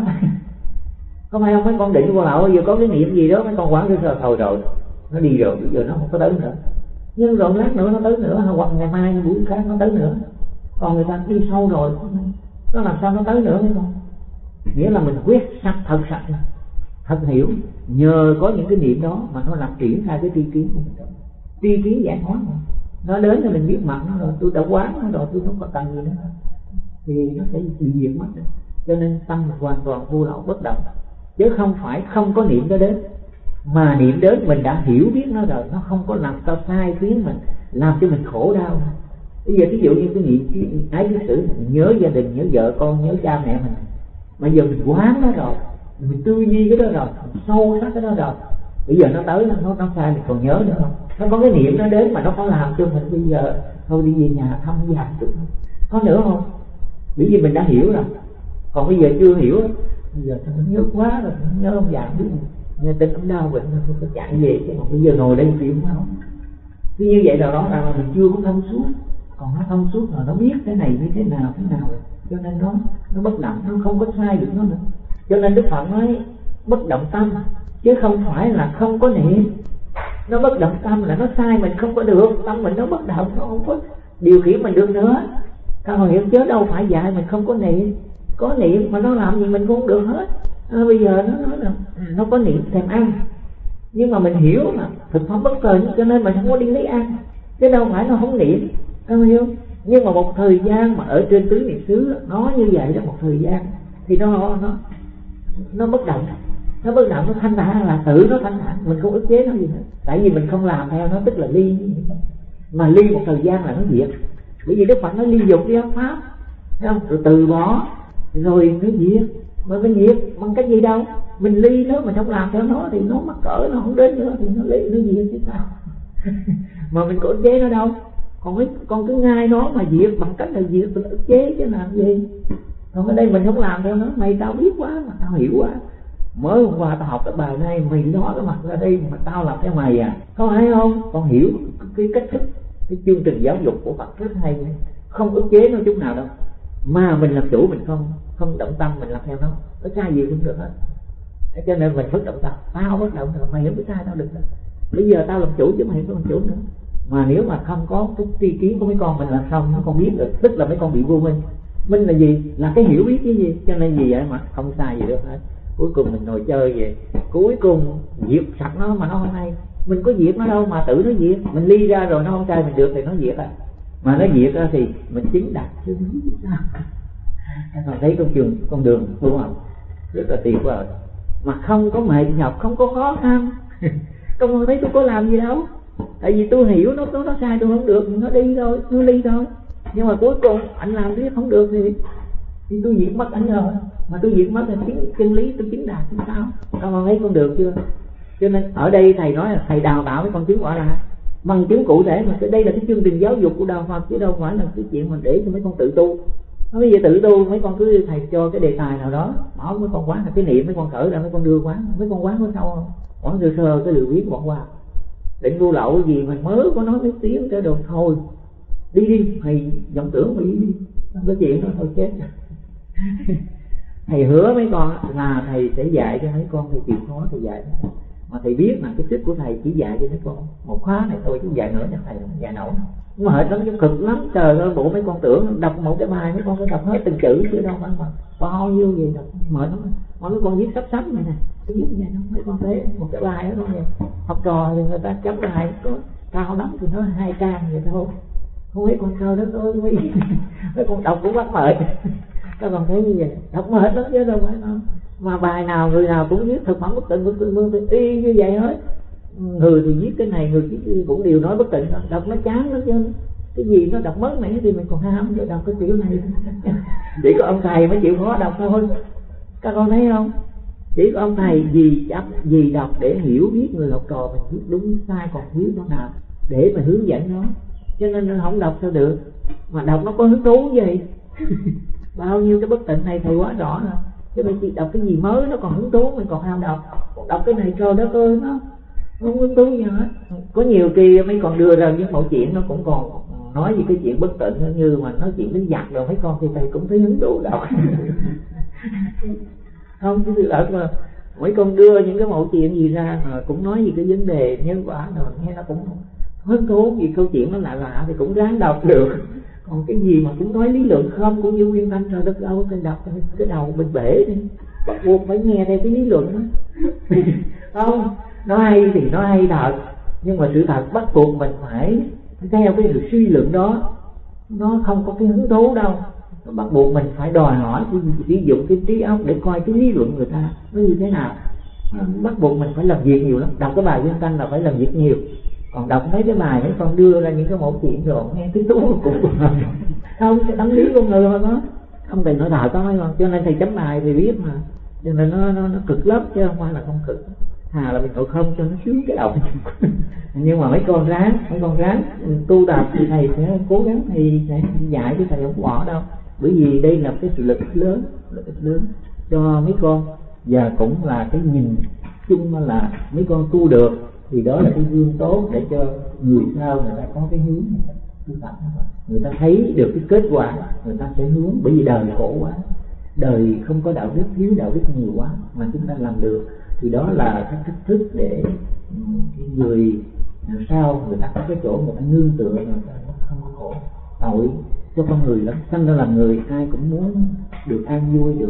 có phải không? Mấy con định vô lậu giờ có cái niệm gì đó mấy con quán sơ thôi rồi nó đi rồi, bây giờ nó không có tới nữa. Nhưng rồi lát nữa nó tới nữa, hoặc ngày mai buổi khác nó tới nữa. Còn người ta đi sâu rồi nó làm sao nó tới nữa mấy con? Nghĩa là mình quét sạch, thật hiểu. Nhờ có những cái niệm đó mà nó làm triển khai cái tri kiến của mình. Tri kiến giải thoát mà. Nó đến thì mình biết mặt nó rồi, tôi đã quán nó rồi, tôi không có cần gì nữa thì nó sẽ bị diệt mất. Cho nên tâm mình hoàn toàn vô lậu bất động, chứ không phải không có niệm đó đến. Mà niệm đến mình đã hiểu biết nó rồi, nó không có làm sao sai khiến mình, làm cho mình khổ đau. Bây giờ ví dụ như cái niệm ái kiết sử, mình nhớ gia đình, nhớ vợ con, nhớ cha mẹ mình, bây giờ mình quán nó rồi, mình tư duy cái đó rồi, mình sâu sắc cái đó rồi, bây giờ nó tới nó sai mình còn nhớ nữa không? Nó có cái niệm nó đến mà nó có làm cho mình bây giờ thôi đi về nhà thăm già chút có nữa không? Bởi vì mình đã hiểu rồi. Còn bây giờ chưa hiểu, bây giờ sao nó nhớ quá rồi, nhớ ông già biết nghe tin ông đau bệnh nó không có chạy về, chứ còn bây giờ ngồi đây chịu không? Thì như vậy đó là mình chưa có thông suốt. Còn nó thông suốt rồi, nó biết cái này như thế nào rồi, cho nên nó bất động, nó không có sai được nó nữa. Cho nên Đức Phật nói bất động tâm, chứ không phải là không có niệm. Nó bất động tâm là nó sai mình không có được, tâm mình nó bất động, nó không có điều khiển mình được nữa. Các bạn hiểu chứ, đâu phải dạy mình không có niệm. Có niệm mà nó làm gì mình cũng không được hết. Bây giờ nó nói là nó có niệm thèm ăn, nhưng mà mình hiểu là thực phẩm bất thời, cho nên mình không có đi lấy ăn, chứ đâu phải nó không niệm. Các bạn hiểu? Nhưng mà một thời gian mà ở trên tứ niệm xứ nó như vậy đó, một thời gian thì nó bất động. Nó bất động, nó thanh thản, là tự nó thanh thản, mình không ức chế nó gì hết. Tại vì mình không làm theo nó, tức là ly. Mà ly một thời gian là nó diệt. Bởi vì Đức Phật nói ly dục đi pháp, thấy không? Rồi từ bỏ, rồi nó diệt. Mà mình diệt bằng cách gì đâu? Mình ly nó, mình không làm theo nó thì nó mắc cỡ, nó không đến nữa thì nó ly, nó diệt chứ sao? Mà mình có ức chế nó đâu. Còn cứ ngay nó mà diệt bằng cách là diệt, mình ức chế chứ làm gì? Còn ở đây mình không làm theo nó, mày tao biết quá mà tao hiểu quá. Mới hôm qua tao học cái bài này, mày nói cái mặt ra đây mà tao làm theo mày à? Có hay không? Con hiểu cái cách thức, cái chương trình giáo dục của Phật rất hay, không ức chế nó chút nào đâu. Mà mình làm chủ, mình không động tâm, mình làm theo nó sai gì cũng được hết. Cho nên mình bất động tâm, tao bất động rồi, mày không biết sai tao được đâu. Bây giờ tao làm chủ chứ mày không làm chủ nữa. Mà nếu mà không có cái tri kiến của mấy con mình làm xong, nó con biết được, tức là mấy con bị vô minh. Minh là gì? Là cái hiểu biết cái gì. Cho nên vì vậy mà không sai gì được hết. cuối cùng mình ngồi chơi vậy, cuối cùng diệt sạch nó mà nó không hay. Mình có diệt nó đâu mà tự nó diệt. Mình ly ra rồi nó không trai mình được thì nó diệt à. Mà nó diệt ra thì mình chứng đạt chứ sao. Còn thấy con đường đúng không? Rất là tuyệt vời. Mà không có mệt nhọc, không có khó khăn. Không thấy tôi có làm gì đâu. Tại vì tôi hiểu nó sai tôi không được, nó đi thôi, nó ly thôi. Nhưng mà cuối cùng anh làm biết không được thì tôi diệt mất anh rồi. Mà tôi diệt mất thì chân lý tôi chứng đạt thì sao? Các con thấy con được chưa? Cho nên ở đây thầy nói là thầy đào tạo mấy con chứng quả là bằng chứng cụ thể, mà đây là cái chương trình giáo dục của đạo Phật chứ đâu phải là cái chuyện mà để cho mấy con tự tu. Bây giờ tự tu mấy con cứ thầy cho cái đề tài nào đó, bảo mấy con quán là cái niệm, mấy con cởi ra mấy con đưa quán, mấy con quán có sâu không? Quán sơ sơ cái lựa viết bỏ qua. Định vô lậu gì mà mới có nói mấy tiếng cái đồ thôi. Đi thầy vọng tưởng mà đi. Không có chuyện đó thôi chết. Thầy hứa mấy con là thầy sẽ dạy cho mấy con, thầy chịu khó thầy dạy. Mà thầy biết là cái sức của thầy chỉ dạy cho mấy con một khóa này thôi chứ dạy nữa cho thầy không dạy nổi. Nhưng mà hệt lắm, cực lắm, trời ơi, bộ mấy con tưởng đọc một cái bài mấy con phải đọc hết từng chữ chứ đâu phải mà bao nhiêu gì đọc mệt lắm. Mà mấy con viết sắp này nè, viết vậy đâu, mấy con thấy một cái bài đó thôi. Học trò thì người ta chấm bài có cao lắm thì nó 2 trang vậy thôi. Không mấy con cao đất ơi, mấy con đọc cũng bắt mệt. Các con thấy như vậy, đọc mệt lắm chứ đâu phải đâu. Mà bài nào người nào cũng viết thực phẩm bất tịnh y như vậy hết. Người thì viết cái này, người viết cũng đều nói bất tịnh, đọc nó chán lắm chứ. Cái gì nó đọc mất này thì mình còn ham cho đọc cái kiểu này. Chỉ có ông thầy mới chịu khó đọc thôi. Các con thấy không? Chỉ có ông thầy vì đọc để hiểu biết người học trò mình viết đúng sai còn thiếu chỗ nào để mà hướng dẫn nó. Cho nên nó không đọc sao được. Mà đọc nó có hứng thú gì. Bao nhiêu cái bất tịnh này thầy quá rõ rồi. Chứ mình chỉ đọc cái gì mới nó còn hứng thú, mình còn ham đọc. Đọc cái này trời đất ơi, nó không hứng thú gì hết. Có nhiều kỳ mấy con đưa ra những mẫu chuyện nó cũng còn nói về cái chuyện bất tịnh, như mà nói chuyện đến giặc rồi mấy con thì thầy cũng thấy hứng thú đọc. Không, cái sự thật mà mấy con đưa những cái mẫu chuyện gì ra mà cũng nói về cái vấn đề nhân quả rồi nghe nó cũng hứng thú, vì câu chuyện nó lạ thì cũng ráng đọc được. Còn cái gì mà cũng nói lý luận không cũng như Nguyên Thanh trời đất ơi, phải đọc cái đầu mình bể đi, bắt buộc phải nghe theo cái lý luận đó. Không, nó hay thì nó hay thật, nhưng mà sự thật bắt buộc mình phải theo cái sự suy luận đó, nó không có cái hứng thú đâu. Nó bắt buộc mình phải đòi hỏi sử dụng cái trí óc để coi cái lý luận người ta nó như thế nào. Bắt buộc mình phải làm việc nhiều lắm. Đọc cái bài Nguyên Thanh là phải làm việc nhiều. Còn đọc mấy cái bài mấy con đưa ra những cái mẫu chuyện rồi nghe cái tú cũng không, cái đóng lý con người mà có không thầy nói thật thôi mà. Cho nên thầy chấm bài thì biết mà, cho nên nó cực lắm chứ không phải là không cực. Hà là mình ngồi không cho nó sướng cái đầu. Nhưng mà mấy con ráng tu tập thì thầy sẽ cố gắng, thì sẽ dạy chứ thầy không bỏ đâu. Bởi vì đây là cái sự lực lớn cho mấy con, và cũng là cái nhìn chung là mấy con tu được thì đó là cái gương tốt để cho người sau người ta có cái hướng tu tập, người ta thấy được cái kết quả, người ta sẽ hướng. Bởi vì đời khổ quá, đời không có đạo đức, thiếu đạo đức nhiều quá, mà chúng ta làm được thì đó là cái cách thức để cái người sau người ta có cái chỗ người ta nương tựa, người ta không có khổ. Tội cho con người lắm, sinh ra làm người ai cũng muốn được an vui, được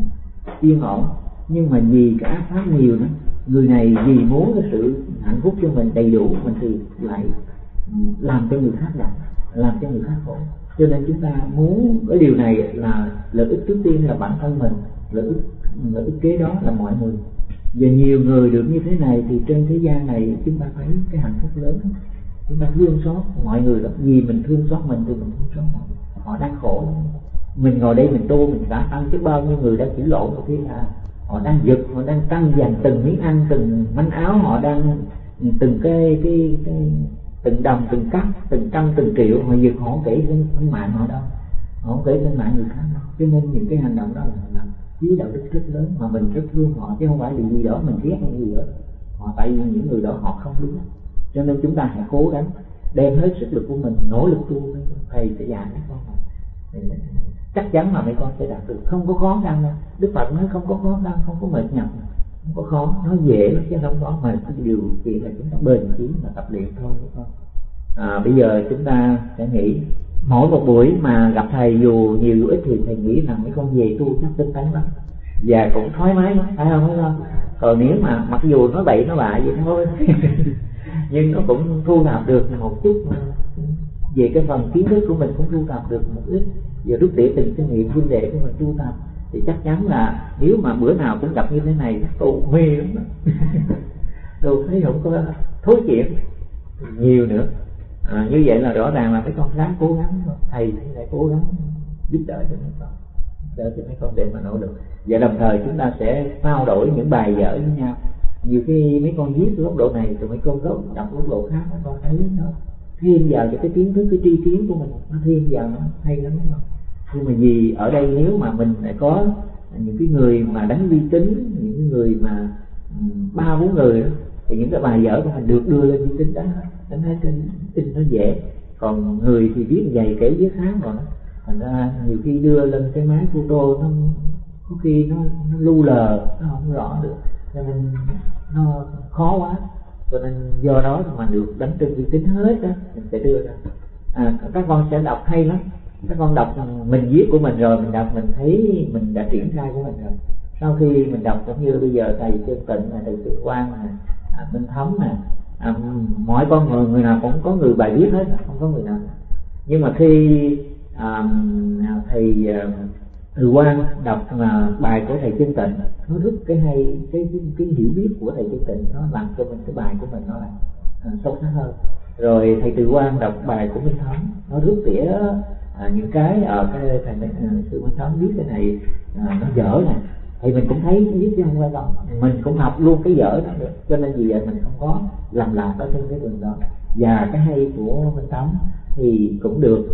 yên ổn, nhưng mà vì cái ác pháp nhiều nữa, người này vì muốn cái sự hạnh phúc cho mình đầy đủ, mình thì lại làm cho người khác đau, làm cho người khác khổ. Cho nên chúng ta muốn cái điều này là lợi ích trước tiên là bản thân mình, lợi ích kế đó là mọi người. Và nhiều người được như thế này thì trên thế gian này chúng ta thấy cái hạnh phúc lớn. Chúng ta thương xót mọi người lắm, vì mình thương xót mình thì mình thương xót họ đang khổ. Mình ngồi đây mình tu mình đã ăn chứ bao nhiêu người đang chửi lộn một khi là họ đang giật, họ đang tăng dần từng miếng ăn, từng manh áo, họ đang từng cái từng đồng, từng cắt, từng trăm, từng triệu mà giật, họ không kể sinh mạng họ đâu, họ không kể sinh mạng người khác đâu. Cho nên những cái hành động đó là thiếu đạo đức rất lớn, mà mình rất thương họ chứ không phải là gì đó mình ghét những gì đó họ, tại vì những người đó họ không đúng. Cho nên chúng ta hãy cố gắng đem hết sức lực của mình nỗ lực tu, thầy sẽ dạy mấy con này. Chắc chắn là mấy con sẽ đạt được, không có khó khăn đâu. Đức Phật nói không có khó khăn, không có mệt nhọc, không có khó, nó dễ lắm chứ không có. Mà cái điều kiện là chúng ta bền chí mà tập luyện thôi mấy con. Bây giờ chúng ta sẽ nghĩ mỗi một buổi mà gặp thầy dù nhiều dù ít thì thầy nghĩ rằng mấy con về tu chắc tinh tấn lắm. và cũng thoải mái lắm, phải không? Còn nếu mà mặc dù nó bậy nó bạ vậy thôi nhưng nó cũng thu thập được một chút về cái phần kiến thức của mình, cũng thu thập được một ít về rút tỉa từng kinh nghiệm huynh đệ của mình thu thập, thì chắc chắn là nếu mà bữa nào cũng gặp như thế này tôi mê lắm tôi thấy không có thối chuyện nhiều nữa. Như vậy là rõ ràng là mấy con ráng cố gắng, thầy lại cố gắng giúp đỡ cho mấy con, đỡ cho mấy con để mà nỗ lực. Và đồng thời chúng ta sẽ trao đổi những bài vở với nhau. Nhiều khi mấy con viết góc độ này rồi mấy con đọc góc độ khác, mấy con thấy nó thêm vào cho cái kiến thức, cái tri kiến của mình, nó thêm vào nó hay lắm đúng không? Nhưng mà vì ở đây nếu mà mình lại có những cái người mà đánh uy tín, những cái người mà 3-4 người đó, thì những cái bài vở của mình được đưa lên uy tín đó, đánh hết trên tin nó dễ. Còn người thì viết dày kể viết sáng rồi đó, thành ra nhiều khi đưa lên cái máy photo nó có khi nó lu lờ, nó không rõ được, cho nên nó khó quá. Cho nên do đó mà được đánh trên uy tín hết đó mình sẽ đưa ra. Các con sẽ đọc hay lắm, các con đọc mình viết của mình rồi, mình đọc mình thấy mình đã triển khai của mình rồi. Sau khi mình đọc cũng như bây giờ thầy Chân Tịnh, thầy Trực Quang, Minh Thống nè, mọi con người nào cũng có người bài viết hết, không có người nào. Nhưng mà khi thầy Từ Quang đọc bài của thầy Chân Tịnh, nó rất cái hay, cái hiểu biết của thầy Chân Tịnh nó làm cho mình cái bài của mình nó là sâu sắc hơn. Rồi thầy Từ Quang đọc bài của Minh Thống, nó rút tỉa những cái cái thầy sư Minh Thống viết cái này nó dở nè, thì mình cũng thấy viết chứ không phải đâu, mình cũng học luôn cái dở đó được. Cho nên vì vậy mình không có làm lạc ở trên cái đường đó. Và cái hay của Minh Thống thì cũng được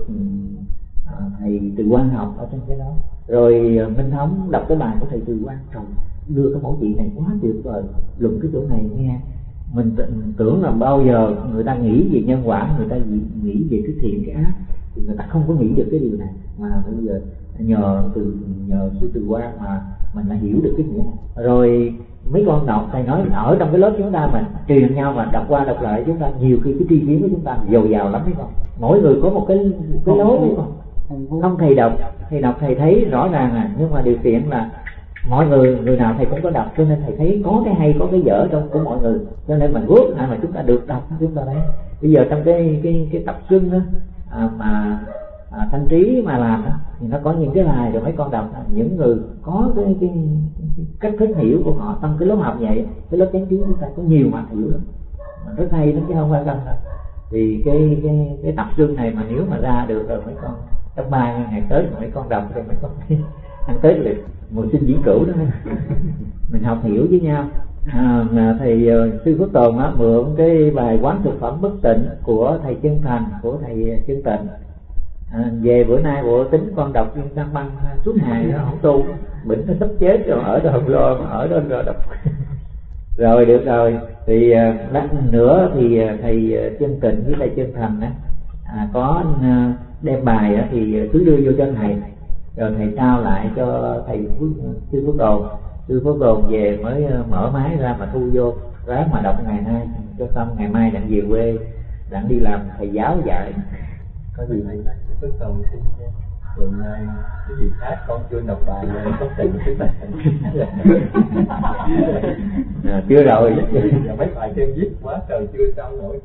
thầy Từ Quang học ở trên cái đó. Rồi Minh Thống đọc cái bài của thầy Từ Quang, rồi đưa cái mẫu vị này quá tuyệt vời, luận cái chỗ này nghe mình tưởng là bao giờ người ta nghĩ về nhân quả, người ta nghĩ về cái thiện cái ác, thì người ta không có nghĩ được cái điều này. Mà bây giờ nhờ sư Từ Quang mà mình đã hiểu được cái nghĩa này. Rồi mấy con đọc, thầy nói ở trong cái lớp chúng ta mình truyền nhau mà đọc qua đọc lại, chúng ta nhiều khi cái tri kiến của chúng ta dồi dào lắm, thấy không? Mỗi người có một cái lối, đúng không? Không thầy đọc thầy thấy rõ ràng nhưng mà điều kiện là mọi người nào thầy cũng có đọc, cho nên thầy thấy có cái hay có cái dở trong của mọi người, cho nên mình quốc lại mà chúng ta được đọc chúng ta đấy. Bây giờ trong cái tập xuân đó mà Thanh Trí mà làm đó, thì nó có những cái bài rồi mấy con đọc, những người có cái cách thức hiểu của họ trong cái lớp học vậy, cái lớp chánh kiến chúng ta có nhiều mặt hiểu lắm, rất hay lắm chứ không phải không đâu. Thì cái tập xuân này mà nếu mà ra được rồi mấy con trong 3 ngày tới mấy con đọc thì mấy con ăn Tết được mùa sinh diễn cửu đó mình học hiểu với nhau. Thầy sư Phước Tồn á mượn cái bài quán thực phẩm bất tịnh của thầy Chân Thành, của thầy Chân Tịnh, về bữa nay bộ tính con đọc Kim Cang Băng suốt ngày nó không tu, bệnh nó sắp chết rồi, ở đó không lo mà ở đó rồi đọc rồi được rồi. Thì lát nữa thì thầy Chân Tịnh với thầy Chân Thành á có đem bài á thì cứ đưa vô cho thầy, rồi thầy trao lại cho thầy sư Phước Đồn. Sư Phước Đồn về mới mở máy ra mà thu vô, ráng mà đọc ngày nay cho xong, ngày mai đặng về quê đặng đi làm thầy giáo dạy. Có gì thầy nói Phước Đồn xin tuần nay cái gì khác con chưa đọc bài này có tình cái bài chưa rồi mấy bài thêm viết quá trời chưa xong nổi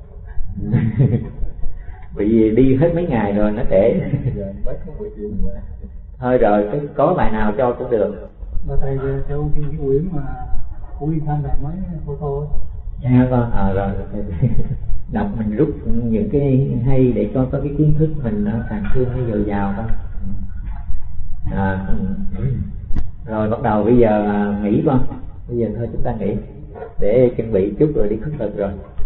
vì đi hết mấy ngày rồi nó trễ mới có buổi chiều thôi rồi có bài nào cho cũng được. Mà thầy theo cái quyển mà của Yên Thanh này mới photo nha con rồi đọc mình rút những cái hay để cho có cái kiến thức mình nó càng thêm cái dồi dào con. Rồi bắt đầu bây giờ nghỉ con, bây giờ thôi chúng ta nghỉ để chuẩn bị chút rồi đi khất thực rồi.